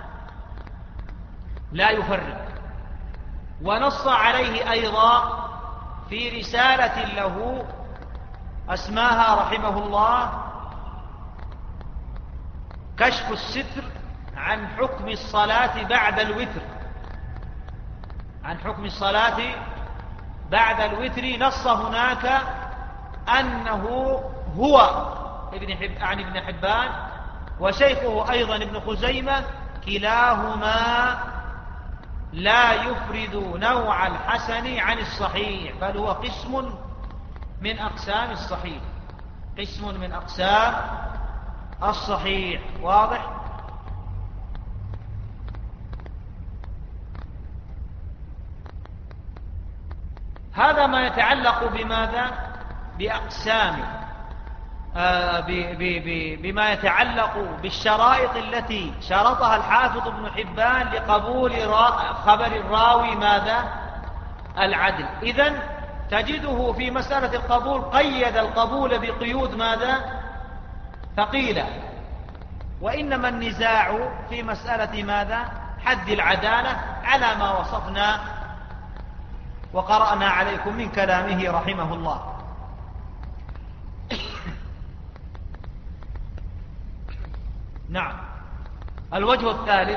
لا يفرق. ونص عليه أيضا في رسالة له أسماها رحمه الله كشف الستر عن حكم الصلاة بعد الوتر. عن حكم الصلاة بعد الوتر نص هناك أنه هو ابن حب عن ابن حبان وشيخه أيضا ابن خزيمة كلاهما لا يفرد نوع الحسن عن الصحيح، بل هو قسم من أقسام الصحيح، قسم من أقسام الصحيح واضح. هذا ما يتعلق بماذا؟ بأقسام آه ب ب ب بما يتعلق بالشرائط التي شرطها الحافظ ابن حبان لقبول خبر الراوي ماذا؟ العدل. إذن تجده في مسألة القبول قيد القبول بقيود ماذا؟ ثقيلة. وإنما النزاع في مسألة ماذا؟ حد العدالة على ما وصفنا وقرأنا عليكم من كلامه رحمه الله. نعم. الوجه الثالث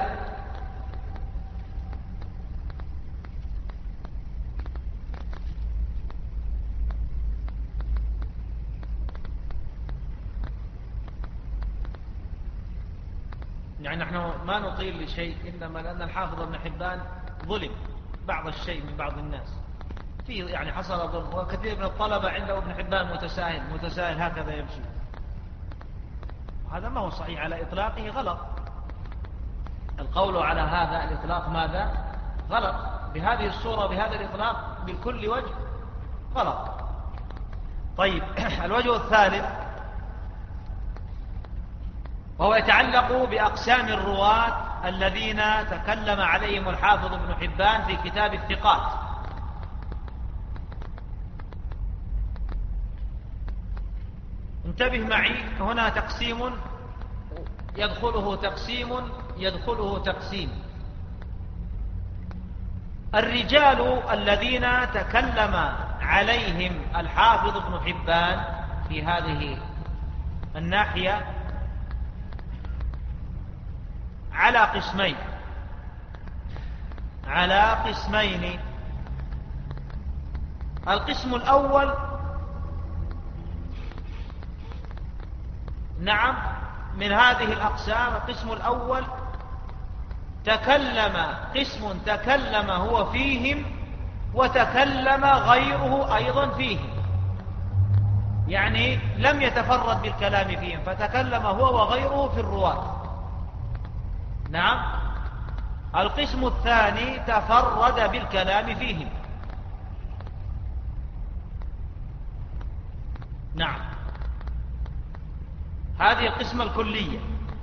يعني نحن ما نطيل لشيء، إنما لأن الحافظ ابن حبان ظلم بعض الشيء من بعض الناس، في يعني حصل ظلم، وكثير من الطلبة عنده ابن حبان متساهل متساهل هكذا يمشي، هذا ما هو صحيح على إطلاقه، غلط. القول على هذا الإطلاق ماذا؟ غلط. بهذه الصورة بهذا الإطلاق بكل وجه غلط. طيب الوجه الثالث وهو يتعلق بأقسام الرواة الذين تكلم عليهم الحافظ ابن حبان في كتاب الثقات. انتبه معي، هنا تقسيم يدخله تقسيم يدخله تقسيم. الرجال الذين تكلم عليهم الحافظ ابن حبان في هذه الناحية على قسمين على قسمين القسم الأول، نعم من هذه الأقسام، القسم الأول تكلم قسم تكلم هو فيهم وتكلم غيره أيضا فيهم، يعني لم يتفرد بالكلام فيهم فتكلم هو وغيره في الرواة. نعم. القسم الثاني تفرد بالكلام فيهم. نعم، هذه القسمة الكلية.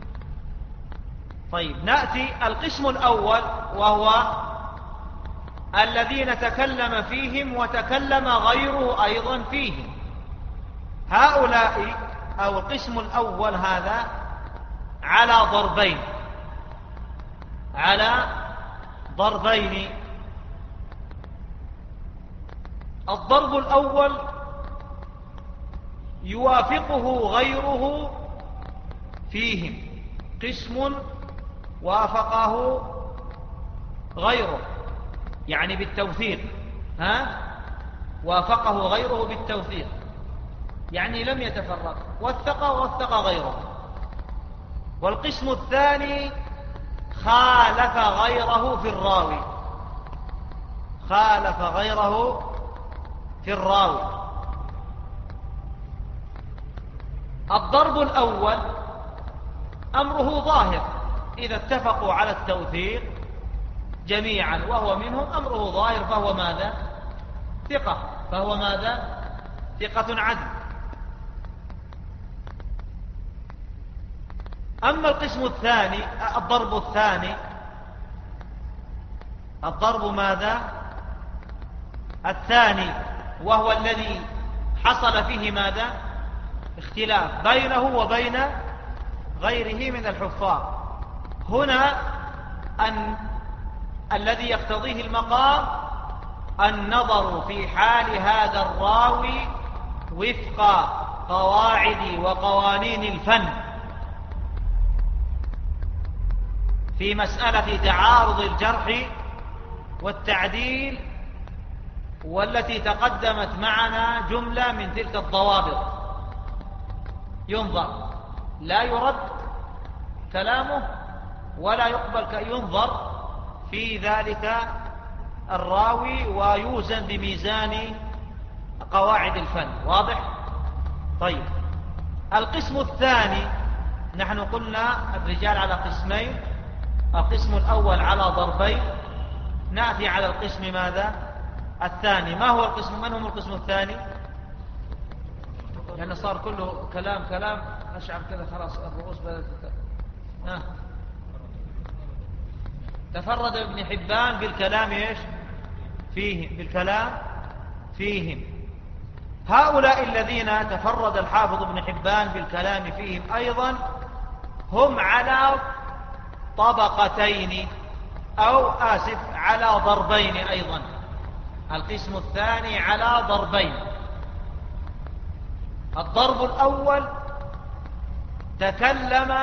طيب نأتي القسم الأول وهو الذين تكلم فيهم وتكلم غيره أيضا فيهم. هؤلاء أو القسم الأول هذا على ضربين على ضربين الضرب الأول يوافقه غيره فيهم، قسم وافقه غيره يعني بالتوثيق، ها وافقه غيره بالتوثيق يعني لم يتفرق، وثق ووثق غيره. والقسم الثاني خالف غيره في الراوي خالف غيره في الراوي. الضرب الأول أمره ظاهر، إذا اتفقوا على التوثيق جميعا وهو منهم أمره ظاهر، فهو ماذا؟ ثقة، فهو ماذا؟ ثقة عدل. أما القسم الثاني الضرب الثاني الضرب ماذا؟ الثاني وهو الذي حصل فيه ماذا؟ اختلاف بينه وبين غيره من الحفاظ. هنا أن الذي يقتضيه المقام النظر في حال هذا الراوي وفق قواعد وقوانين الفن في مسألة تعارض الجرح والتعديل، والتي تقدمت معنا جملة من تلك الضوابط. ينظر، لا يرد كلامه ولا يقبل، ينظر في ذلك الراوي ويوزن بميزان قواعد الفن. واضح؟ طيب القسم الثاني، نحن قلنا الرجال على قسمين، القسم الأول على ضربين، نأتي على القسم ماذا؟ الثاني. ما هو القسم؟ من هم القسم الثاني؟ لأنه صار كله كلام كلام أشعر كذا خلاص الرؤوس بدأت ها. تفرد ابن حبان بالكلام ايش؟ فيهم، بالكلام فيهم. هؤلاء الذين تفرد الحافظ ابن حبان بالكلام فيهم أيضا هم على طبقتين أو آسف على ضربين أيضا. القسم الثاني على ضربين. الضرب الأول تكلم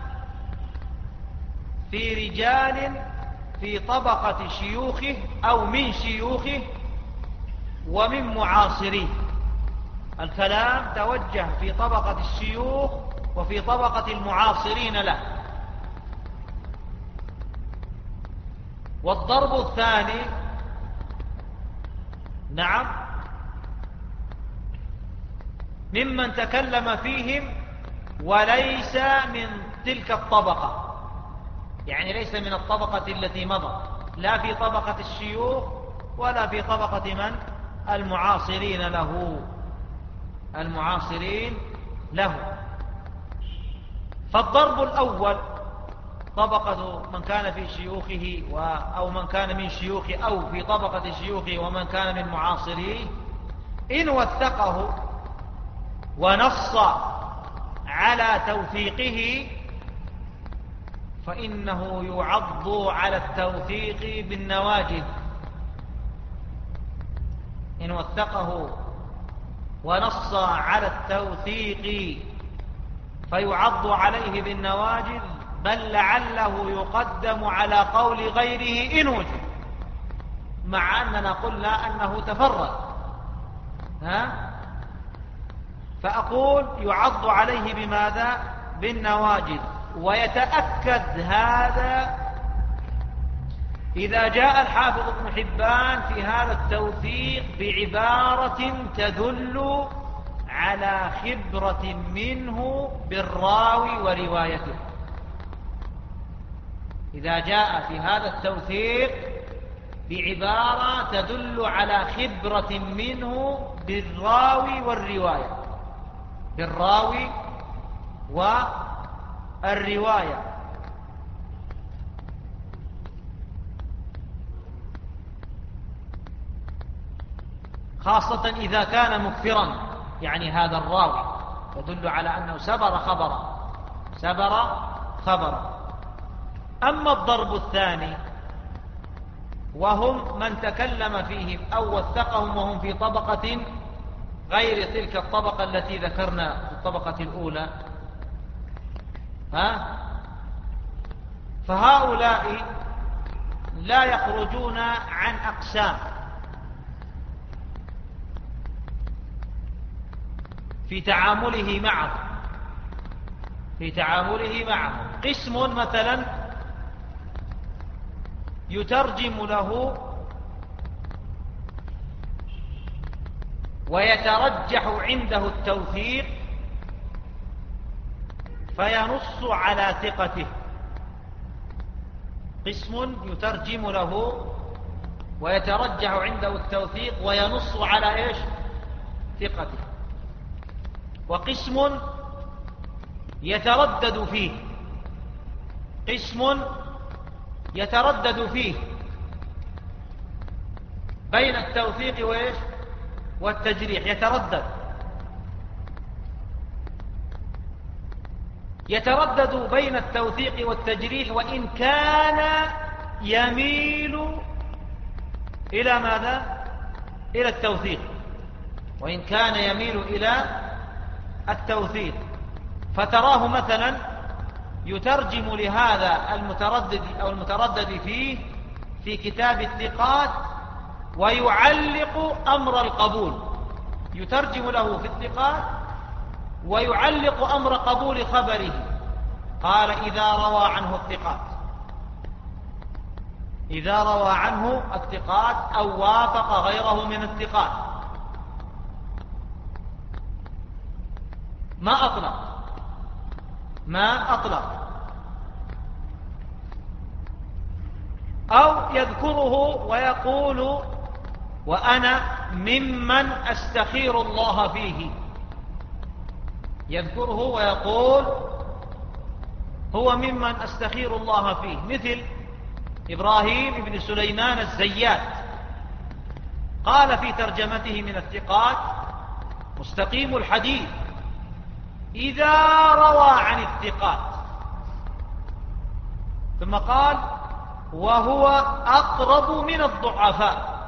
في رجال في طبقة شيوخه أو من شيوخه ومن معاصريه. الكلام توجه في طبقة الشيوخ وفي طبقة المعاصرين له. والضرب الثاني نعم، ممن تكلم فيهم وليس من تلك الطبقة، يعني ليس من الطبقة التي مضت، لا في طبقة الشيوخ ولا في طبقة من المعاصرين له المعاصرين له فالضرب الأول طبقة من كان في شيوخه أو من كان من شيوخه أو في طبقة شيوخه ومن كان من معاصريه، إن وثقه ونص على توثيقه فإنه يعض على التوثيق بالنواجذ. إن وثقه ونص على التوثيق فيعض عليه بالنواجذ، بل لعله يقدم على قول غيره إن وجد، مع أننا قلنا أنه تفرد. ها؟ فأقول يعض عليه بماذا؟ بالنواجذ. ويتأكد هذا إذا جاء الحافظ ابن حبان في هذا التوثيق بعبارة تدل على خبرة منه بالراوي وروايته. إذا جاء في هذا التوثيق بعبارة تدل على خبرة منه بالراوي والرواية بالراوي والرواية خاصة إذا كان مكثرا، يعني هذا الراوي يدل على أنه سبر خبرا سبر خبرا. أما الضرب الثاني وهم من تكلم فيهم أو وثقهم وهم في طبقة غير تلك الطبقة التي ذكرنا في الطبقة الأولى، ها؟ فهؤلاء لا يخرجون عن أقسام في تعامله معه في تعامله معه قسم مثلا يترجم له ويترجح عنده التوثيق فينص على ثقته. قسم يترجم له ويترجح عنده التوثيق وينص على ايش؟ ثقته. وقسم يتردد فيه قسم يتردد فيه بين التوثيق وإيش؟ والتجريح. يتردد يتردد بين التوثيق والتجريح، وإن كان يميل إلى ماذا؟ إلى التوثيق وإن كان يميل إلى التوثيق. فتراه مثلا يترجم لهذا المتردد أو المتردد فيه في كتاب الثقات ويعلق أمر القبول، يترجم له في الثقات ويعلق أمر قبول خبره. قال إذا روى عنه الثقات إذا روى عنه الثقات أو وافق غيره من الثقات ما أطلق ما أطلق أو يذكره ويقول وأنا ممن أستخير الله فيه. يذكره ويقول هو ممن أستخير الله فيه، مثل إبراهيم بن سليمان الزيات قال في ترجمته من الثقات مستقيم الحديث إذا روى عن الثقات، ثم قال وهو أقرب من الضعفاء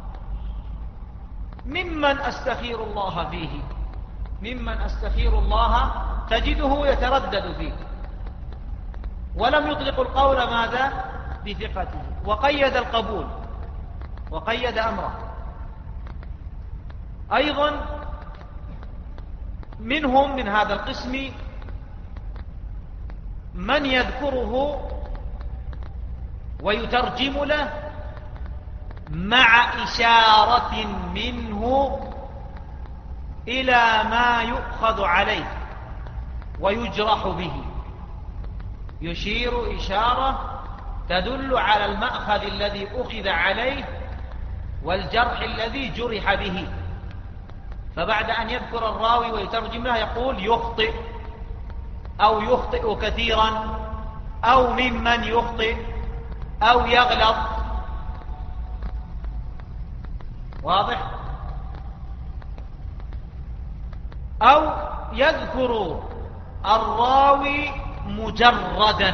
ممن أستخير الله فيه. ممن أستخير الله تجده يتردد فيه، ولم يطلق القول ماذا؟ بثقته، وقيد القبول وقيد أمره. أيضا منهم من هذا القسم من يذكره ويترجم له مع إشارة منه إلى ما يؤخذ عليه ويجرح به، يشير إشارة تدل على المأخذ الذي أخذ عليه والجرح الذي جرح به. فبعد أن يذكر الراوي ويترجم له يقول يخطئ أو يخطئ كثيرا أو ممن يخطئ أو يغلط. واضح؟ أو يذكر الراوي مجردا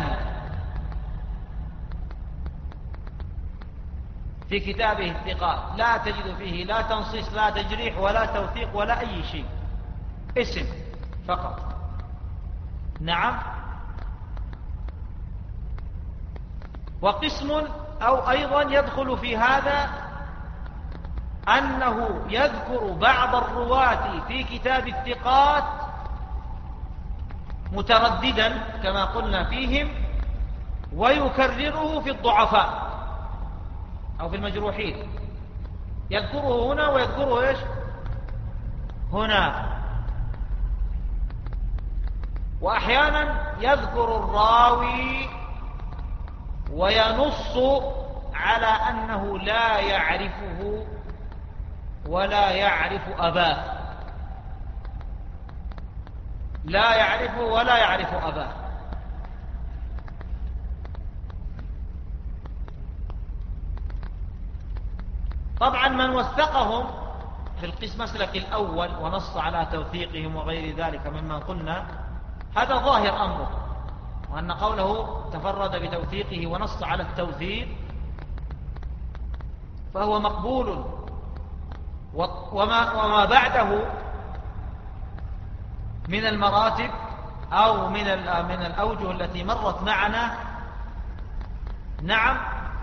في كتابه الثقات، لا تجد فيه لا تنصيص لا تجريح ولا توثيق ولا أي شيء، اسم فقط. نعم. وقسم أو أيضا يدخل في هذا أنه يذكر بعض الرواة في كتاب الثقات مترددا كما قلنا فيهم، ويكرره في الضعفاء أو في المجروحين، يذكره هنا ويذكره إيش هنا. وأحيانا يذكر الراوي وينص على أنه لا يعرفه ولا يعرف أباه، لا يعرفه ولا يعرف أباه. طبعا من وثقهم في القسم مسلك الأول ونص على توثيقهم وغير ذلك ممن قلنا، هذا ظاهر أمره، وأن قوله تفرد بتوثيقه ونص على التوثيق فهو مقبول. وما, وما بعده من المراتب أو من من الأوجه التي مرت معنا، نعم،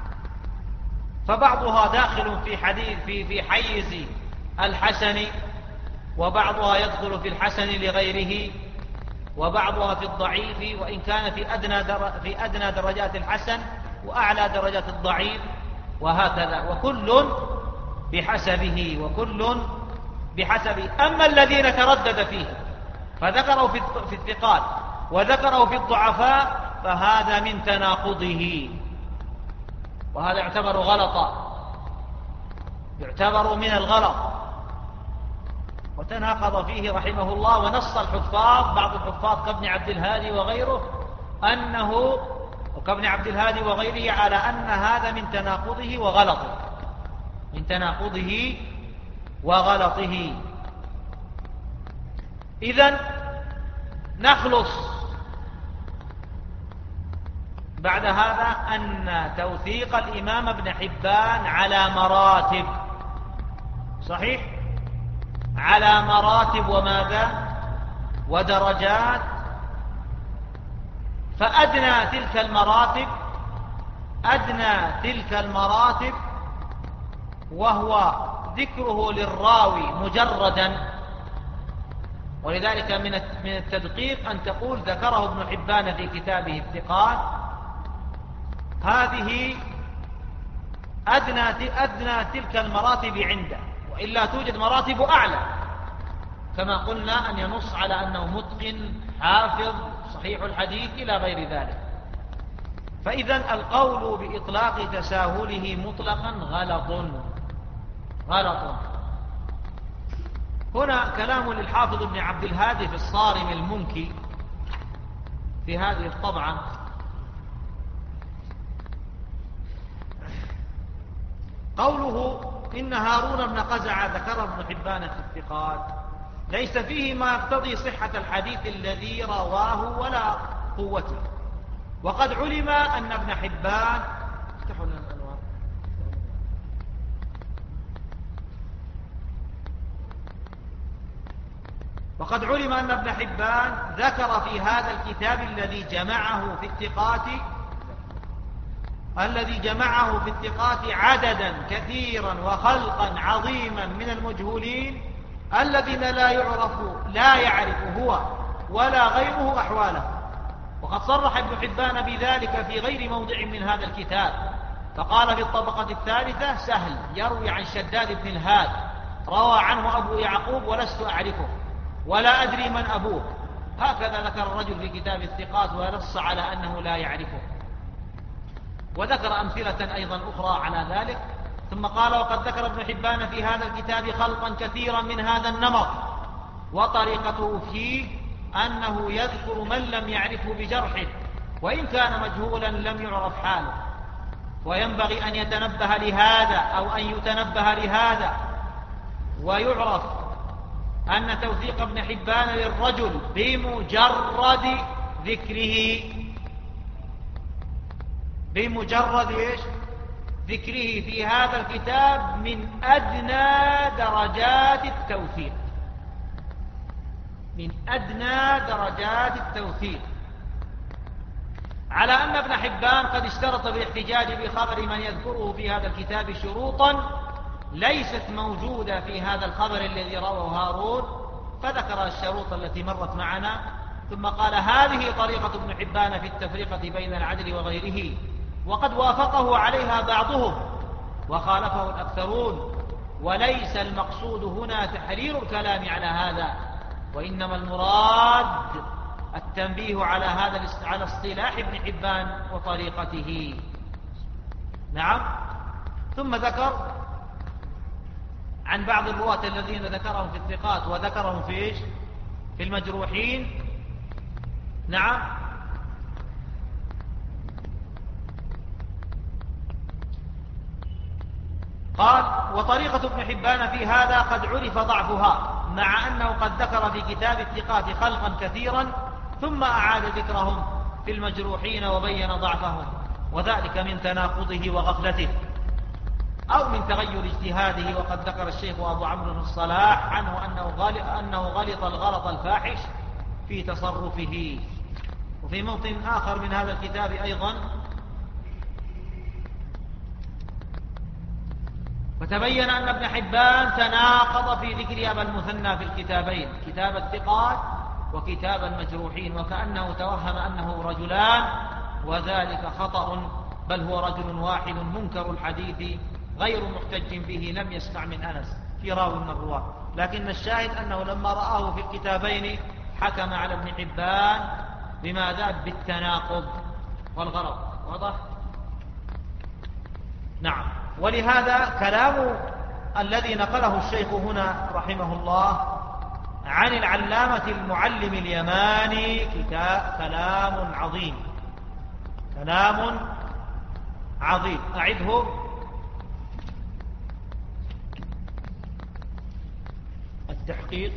فبعضها داخل في حديث في في حيز الحسن، وبعضها يدخل في الحسن لغيره، وبعضها في الضعيف، وإن كان في أدنى في أدنى درجات الحسن وأعلى درجات الضعيف، وهكذا، وكل بحسبه وكل بحسبه. أما الذين تردد فيه فذكروا في الثقات وذكروا في الضعفاء فهذا من تناقضه، وهذا يعتبر غلطا، يعتبر من الغلط، وتناقض فيه رحمه الله. ونص الحفاظ بعض الحفاظ كابن عبد الهادي وغيره أنه وكابن عبد الهادي وغيره على أن هذا من تناقضه وغلطه، من تناقضه وغلطه. إذن نخلص بعد هذا أن توثيق الإمام ابن حبان على مراتب، صحيح، على مراتب وماذا ودرجات. فأدنى تلك المراتب أدنى تلك المراتب وهو ذكره للراوي مجردا. ولذلك من التدقيق أن تقول ذكره ابن حبان في كتابه الثقات، هذه أدنى أدنى تلك المراتب عنده، وإلا توجد مراتب أعلى كما قلنا أن ينص على أنه متقن حافظ صحيح الحديث إلى غير ذلك. فإذا القول بإطلاق تساهله مطلقا غلط غلط. هنا كلام للحافظ ابن عبد الهادي في الصارم المنكي في هذه الطبعة، قوله إن هارون بن قزعة ذكر ابن حبان في الثقات ليس فيه ما يقتضي صحة الحديث الذي رواه ولا قوته، وقد علم أن ابن حبان افتحوا لنا الأنوار وقد علم أن ابن حبان ذكر في هذا الكتاب الذي جمعه في الثقات الذي جمعه في الثقات عددا كثيرا وخلقا عظيما من المجهولين الذين لا يعرف لا يعرف هو ولا غيره أحواله. وقد صرح ابن حبان بذلك في غير موضع من هذا الكتاب، فقال في الطبقة الثالثة سهل يروي عن شداد بن الهاد روى عنه أبو يعقوب ولست أعرفه ولا أدري من أبوه. هكذا ذكر الرجل في كتاب الثقات ونص على أنه لا يعرفه، وذكر أمثلة أيضا أخرى على ذلك. ثم قال وقد ذكر ابن حبان في هذا الكتاب خلقا كثيرا من هذا النمط، وطريقته فيه أنه يذكر من لم يعرفه بجرحه وإن كان مجهولا لم يعرف حاله، وينبغي أن يتنبه لهذا أو أن يتنبه لهذا. ويعرف أن توثيق ابن حبان للرجل بمجرد ذكره بمجرد إيش؟ ذكره في هذا الكتاب من أدنى درجات التوثيق من أدنى درجات التوثيق على أن ابن حبان قد اشترط بالاحتجاج بخبر من يذكره في هذا الكتاب شروطا ليست موجودة في هذا الخبر الذي رواه هارون، فذكر الشروط التي مرت معنا. ثم قال هذه طريقة ابن حبان في التفرقة بين العدل وغيره، وقد وافقه عليها بعضهم وخالفه الأكثرون، وليس المقصود هنا تحرير الكلام على هذا، وإنما المراد التنبيه على هذا على اصطلاح ابن حبان وطريقته. نعم. ثم ذكر عن بعض الرواة الذين ذكرهم في الثقات وذكرهم في إيش؟ في المجروحين. نعم. قال وطريقة ابن حبان في هذا قد عرف ضعفها، مع أنه قد ذكر في كتاب الثقات خلقا كثيرا ثم أعاد ذكرهم في المجروحين وبين ضعفهم، وذلك من تناقضه وغفلته أو من تغير اجتهاده. وقد ذكر الشيخ أبو عمرو بن الصلاح عنه أنه غلط, أنه غلط الغلط الفاحش في تصرفه. وفي موطن آخر من هذا الكتاب أيضا وتبين أن ابن حبان تناقض في ذكر أبا المثنى في الكتابين، كتاب الثقات وكتاب المجروحين، وكأنه توهم أنه رجلان، وذلك خطأ، بل هو رجل واحد منكر الحديث غير محتج به لم يسمع من أنس في راو من الرواة. لكن الشاهد أنه لما رآه في الكتابين حكم على ابن حبان بماذا؟ بالتناقض والغلط. واضح؟ نعم. ولهذا كلام الذي نقله الشيخ هنا رحمه الله عن العلامة المعلم اليماني كتاب كلام عظيم كلام عظيم. أعده: التحقيق.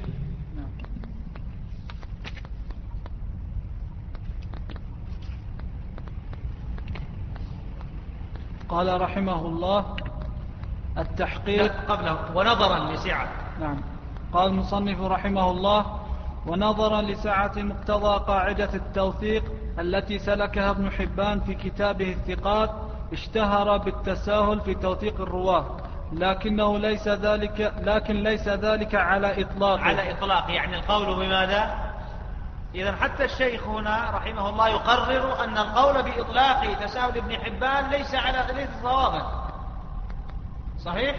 قال رحمه الله: التحقيق قبله ونظرا لسعة. نعم. قال المصنف رحمه الله: ونظرا لسعة مقتضى قاعدة التوثيق التي سلكها ابن حبان في كتابه الثقات، اشتهر بالتساهل في توثيق الرواة، لكنه ليس ذلك لكن ليس ذلك على إطلاق على إطلاق يعني القول بماذا؟ إذن حتى الشيخ هنا رحمه الله يقرر أن القول بإطلاق تساهل ابن حبان ليس على ليس صوابا. صحيح؟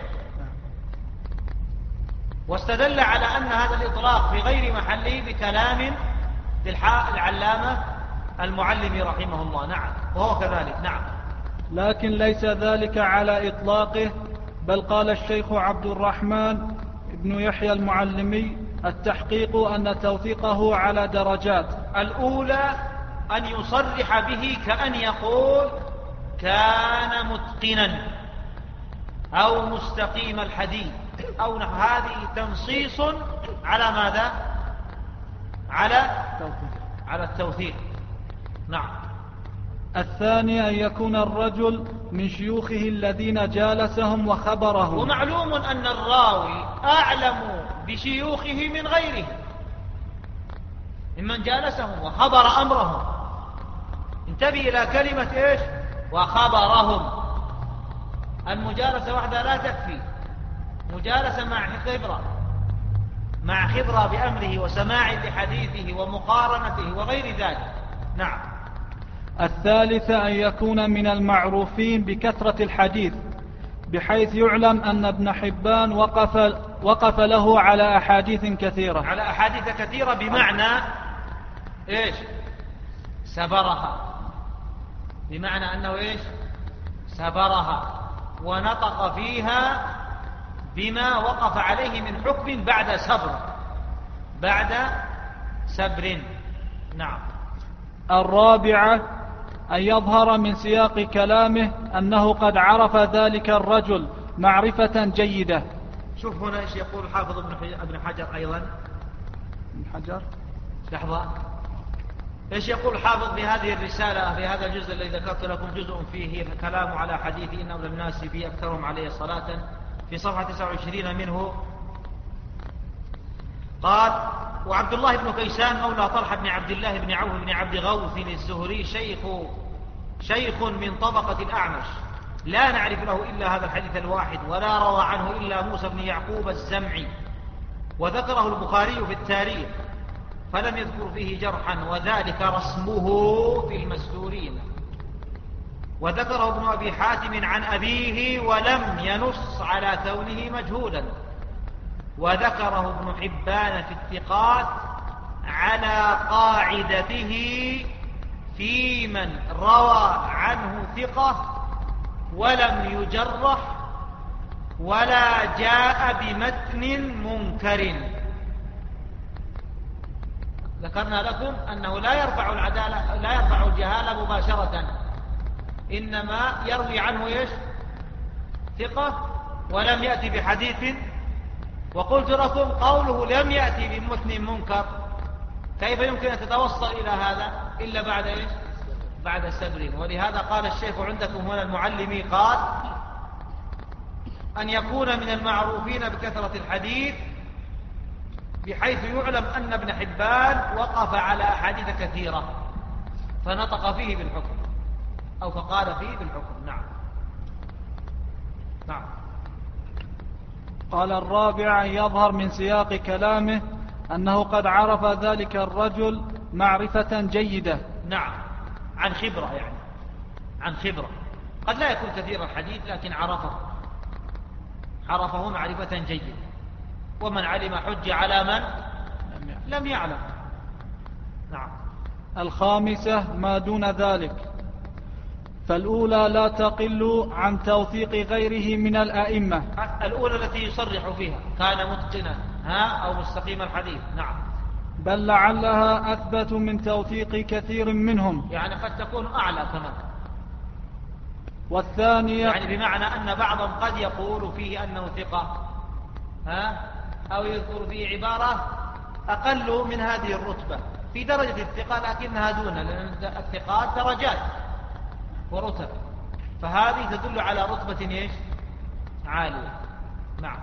واستدل على أن هذا الإطلاق في غير محله بكلام العلامة المعلم رحمه الله. نعم، وهو كذلك. نعم. لكن ليس ذلك على إطلاقه، بل قال الشيخ عبد الرحمن ابن يحيى المعلمي: التحقيق أن توثيقه على درجات. الأولى أن يصرح به كأن يقول كان متقنا أو مستقيم الحديث أو نحو هذه، تنصيص على ماذا؟ على على التوثيق. نعم. الثاني أن يكون الرجل من شيوخه الذين جالسهم وخبرهم. ومعلوم أن الراوي أعلم بشيوخه من غيره ممن جالسهم وخبر أمرهم. انتبه إلى كلمة إيش؟ وخبرهم. المجالسة وحدها لا تكفي، مجالسة مع خبرة مع خبرة بأمره وسماع لحديثه ومقارنته وغير ذلك. نعم. الثالثة أن يكون من المعروفين بكثرة الحديث بحيث يعلم أن ابن حبان وقف, وقف له على أحاديث كثيرة. على أحاديث كثيرة بمعنى إيش؟ سبرها، بمعنى أنه إيش؟ سبرها ونطق فيها بما وقف عليه من حكم بعد صبر، بعد سبر. نعم. الرابعة أن يظهر من سياق كلامه أنه قد عرف ذلك الرجل معرفة جيدة. شوف هنا إيش يقول الحافظ ابن حجر أيضا. ابن حجر لحظة، إيش يقول الحافظ بهذه الرسالة، في هذا الجزء الذي ذكرت لكم جزء فيه الكلام على حديث إن أولى الناس بي أكثرهم عليه صلاة، في صفحة تسعة وعشرين منه قال: وعبد الله بن كيسان مولى طلحة بن عبد الله بن عوف بن عبد غوث الزهري شيخ شيخ من طبقة الأعمش، لا نعرف له إلا هذا الحديث الواحد، ولا روى عنه إلا موسى بن يعقوب الزمعي، وذكره البخاري في التاريخ فلم يذكر فيه جرحا، وذلك رسمه في المستورين. وذكره ابن أبي حاتم عن أبيه ولم ينص على كونه مجهولا. وذكره ابن حبان في الثقات على قاعدته في من روى عنه ثقة ولم يجرح ولا جاء بمتن منكر. ذكرنا لكم أنه لا يرفع العدالة، لا يرفع الجهالة مباشرة، إنما يروي عنه إيش؟ ثقة ولم يأتي بحديث. وقلت لكم قوله لم يأتي بمتن منكر كيف يمكن أن تتوصل إلى هذا إلا بعد إيش؟ بعد السبر. ولهذا قال الشيخ عندكم هنا المعلمي قال: أن يكون من المعروفين بكثرة الحديث بحيث يعلم أن ابن حبان وقف على أحاديث كثيرة فنطق فيه بالحكم أو فقال فيه بالحكم. نعم. نعم. قال: الرابع أن يظهر من سياق كلامه أنه قد عرف ذلك الرجل معرفة جيدة. نعم، عن خبرة، يعني عن خبرة، قد لا يكون كثير الحديث لكن عرفه عرفه معرفة جيدة. ومن علم حج على من لم يعلم. نعم. الخامسة ما دون ذلك، فالأولى لا تقل عن توثيق غيره من الأئمة. الأولى التي يصرح فيها كان متقنا ها أو مستقيم الحديث. نعم. بل لعلها أثبت من توثيق كثير منهم، يعني قد تكون أعلى كمان. والثانية يعني بمعنى أن بعضهم قد يقول فيه أنه ثقة ها أو يذكر فيه عبارة أقل من هذه الرتبة في درجة الثقة لكنها دون، لأن الثقات درجات ورتب، فهذه تدل على رتبة إيش؟ عالية. نعم.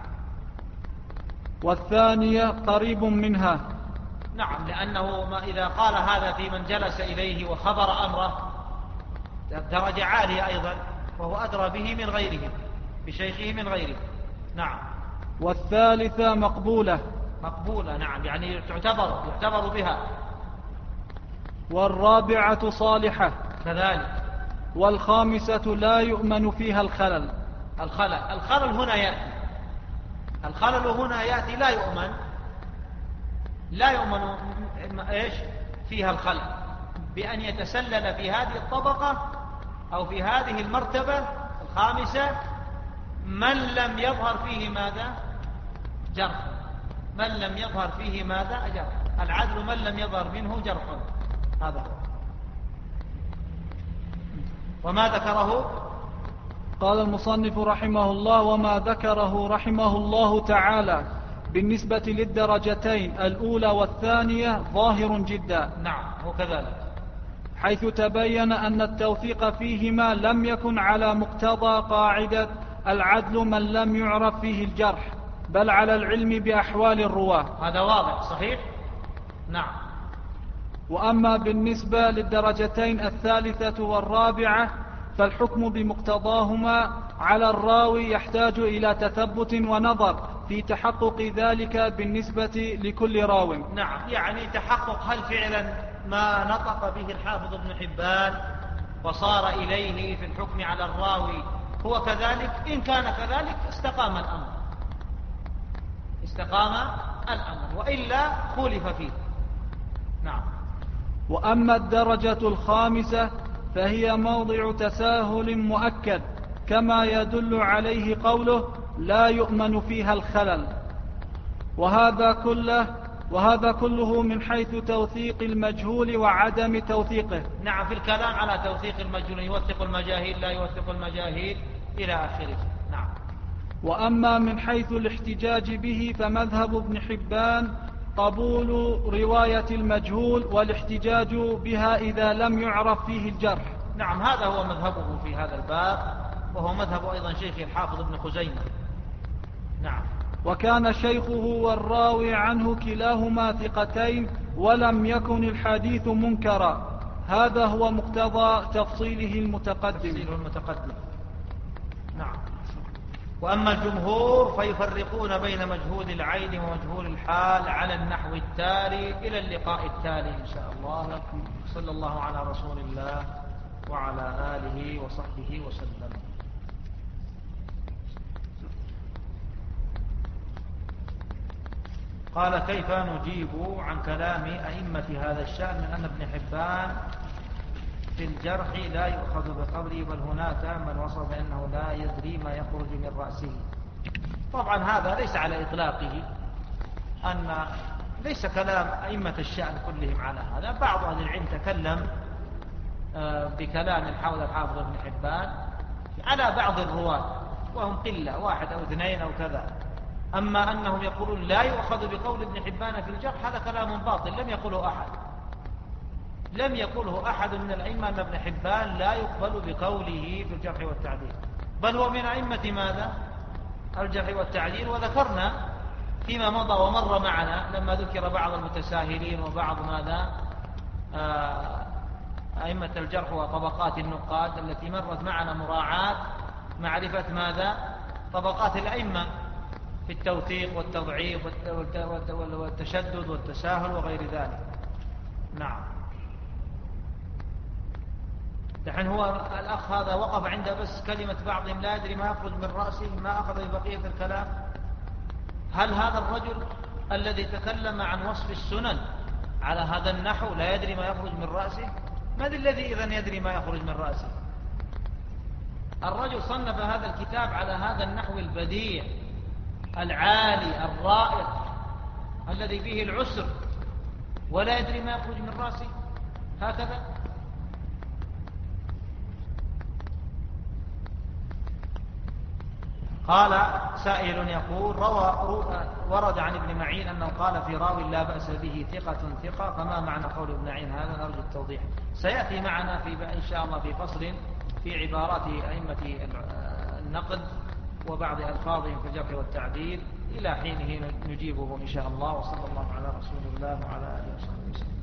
والثانية قريب منها. نعم، لأنه ما إذا قال هذا في من جلس إليه وخبر أمره درجة عالية أيضا، وهو أدرى به من غيره، بشيخه من غيره. نعم. والثالثة مقبولة. مقبولة، نعم، يعني تعتبر يعتبر بها. والرابعة صالحة كذلك. والخامسة لا يؤمن فيها الخلل. الخلل الخلل هنا يأتي الخلل هنا يأتي لا يؤمن لا يؤمن إيش فيها الخلل بأن يتسلل في هذه الطبقة أو في هذه المرتبة الخامسة من لم يظهر فيه ماذا؟ جرح. من لم يظهر فيه ماذا؟ جرح. العدل من لم يظهر منه جرح. هذا هو. وما ذكره قال المصنف رحمه الله: وما ذكره رحمه الله تعالى بالنسبة للدرجتين الأولى والثانية ظاهر جدا. نعم، هو كذلك، حيث تبين أن التوثيق فيهما لم يكن على مقتضى قاعدة العدل من لم يعرف فيه الجرح، بل على العلم بأحوال الرواة. هذا واضح صحيح. نعم. وأما بالنسبة للدرجتين الثالثة والرابعة فالحكم بمقتضاهما على الراوي يحتاج إلى تثبت ونظر في تحقق ذلك بالنسبة لكل راو. نعم، يعني تحقق هل فعلا ما نطق به الحافظ ابن حبان وصار إليه في الحكم على الراوي هو كذلك، إن كان كذلك استقام الأمر استقام الأمر وإلا خولف فيه. نعم. وأما الدرجة الخامسة فهي موضع تساهل مؤكد، كما يدل عليه قوله لا يؤمن فيها الخلل. وهذا كله وهذا كله من حيث توثيق المجهول وعدم توثيقه. نعم، في الكلام على توثيق المجهول، يوثق المجاهيل لا يوثق المجاهيل إلى آخره. نعم. وأما من حيث الاحتجاج به فمذهب ابن حبان قبول رواية المجهول والاحتجاج بها إذا لم يعرف فيه الجرح. نعم، هذا هو مذهبه في هذا الباب، وهو مذهب أيضا شيخ الحافظ ابن خزيمة. نعم. وكان شيخه والراوي عنه كلاهما ثقتين ولم يكن الحديث منكرا. هذا هو مقتضى تفصيله المتقدم. تفصيله المتقدم. نعم. وأما الجمهور فيفرقون بين مجهول العين ومجهول الحال على النحو التالي. إلى اللقاء التالي إن شاء الله. صلى الله على رسول الله وعلى آله وصحبه وسلم. قال كيف نجيب عن كلام أئمة هذا الشأن من أن ابن حبان في الجرح لا يؤخذ بقوله، بل هناك من وصف بأنه لا يدري ما يخرج من رأسه. طبعا هذا ليس على إطلاقه، أن ليس كلام أئمة الشأن كلهم على هذا. بعض أهل العلم تكلم بكلام حول الحافظ ابن حبان على بعض الرواة وهم قلة، واحد أو اثنين أو كذا. أما أنهم يقولون لا يؤخذ بقول ابن حبان في الجرح، هذا كلام باطل لم يقوله أحد لم يقوله أحد من الأئمة أن ابن حبان لا يقبل بقوله في الجرح والتعديل، بل هو من أئمة ماذا؟ الجرح والتعديل. وذكرنا فيما مضى ومر معنا لما ذكر بعض المتساهلين وبعض ماذا أئمة الجرح وطبقات النقاد التي مرت معنا مراعاة معرفة ماذا؟ طبقات الأئمة في التوثيق والتضعيف والتشدد والتساهل وغير ذلك. نعم. دحين هو الأخ هذا وقف عند بس كلمة بعضهم لا يدري ما يخرج من رأسه، ما أخذ ببقية الكلام. هل هذا الرجل الذي تكلم عن وصف السنن على هذا النحو لا يدري ما يخرج من رأسه؟ من الذي إذن يدري ما يخرج من رأسه؟ الرجل صنف هذا الكتاب على هذا النحو البديع العالي الرائق الذي فيه العسر ولا يدري ما يخرج من رأسه هكذا. قال سائل يقول روى ورد عن ابن معين أنه قال في راوي لا بأس به ثقة ثقة، فما معنى قول ابن معين هذا؟ نرجو التوضيح. سيأتي معنا في إن شاء الله في فصل في عبارات أئمة النقد وبعض ألفاظهم في الجرح والتعديل. إلى حينه نجيبه إن شاء الله. وصلى الله على رسول الله وعلى آله وصحبه وسلم.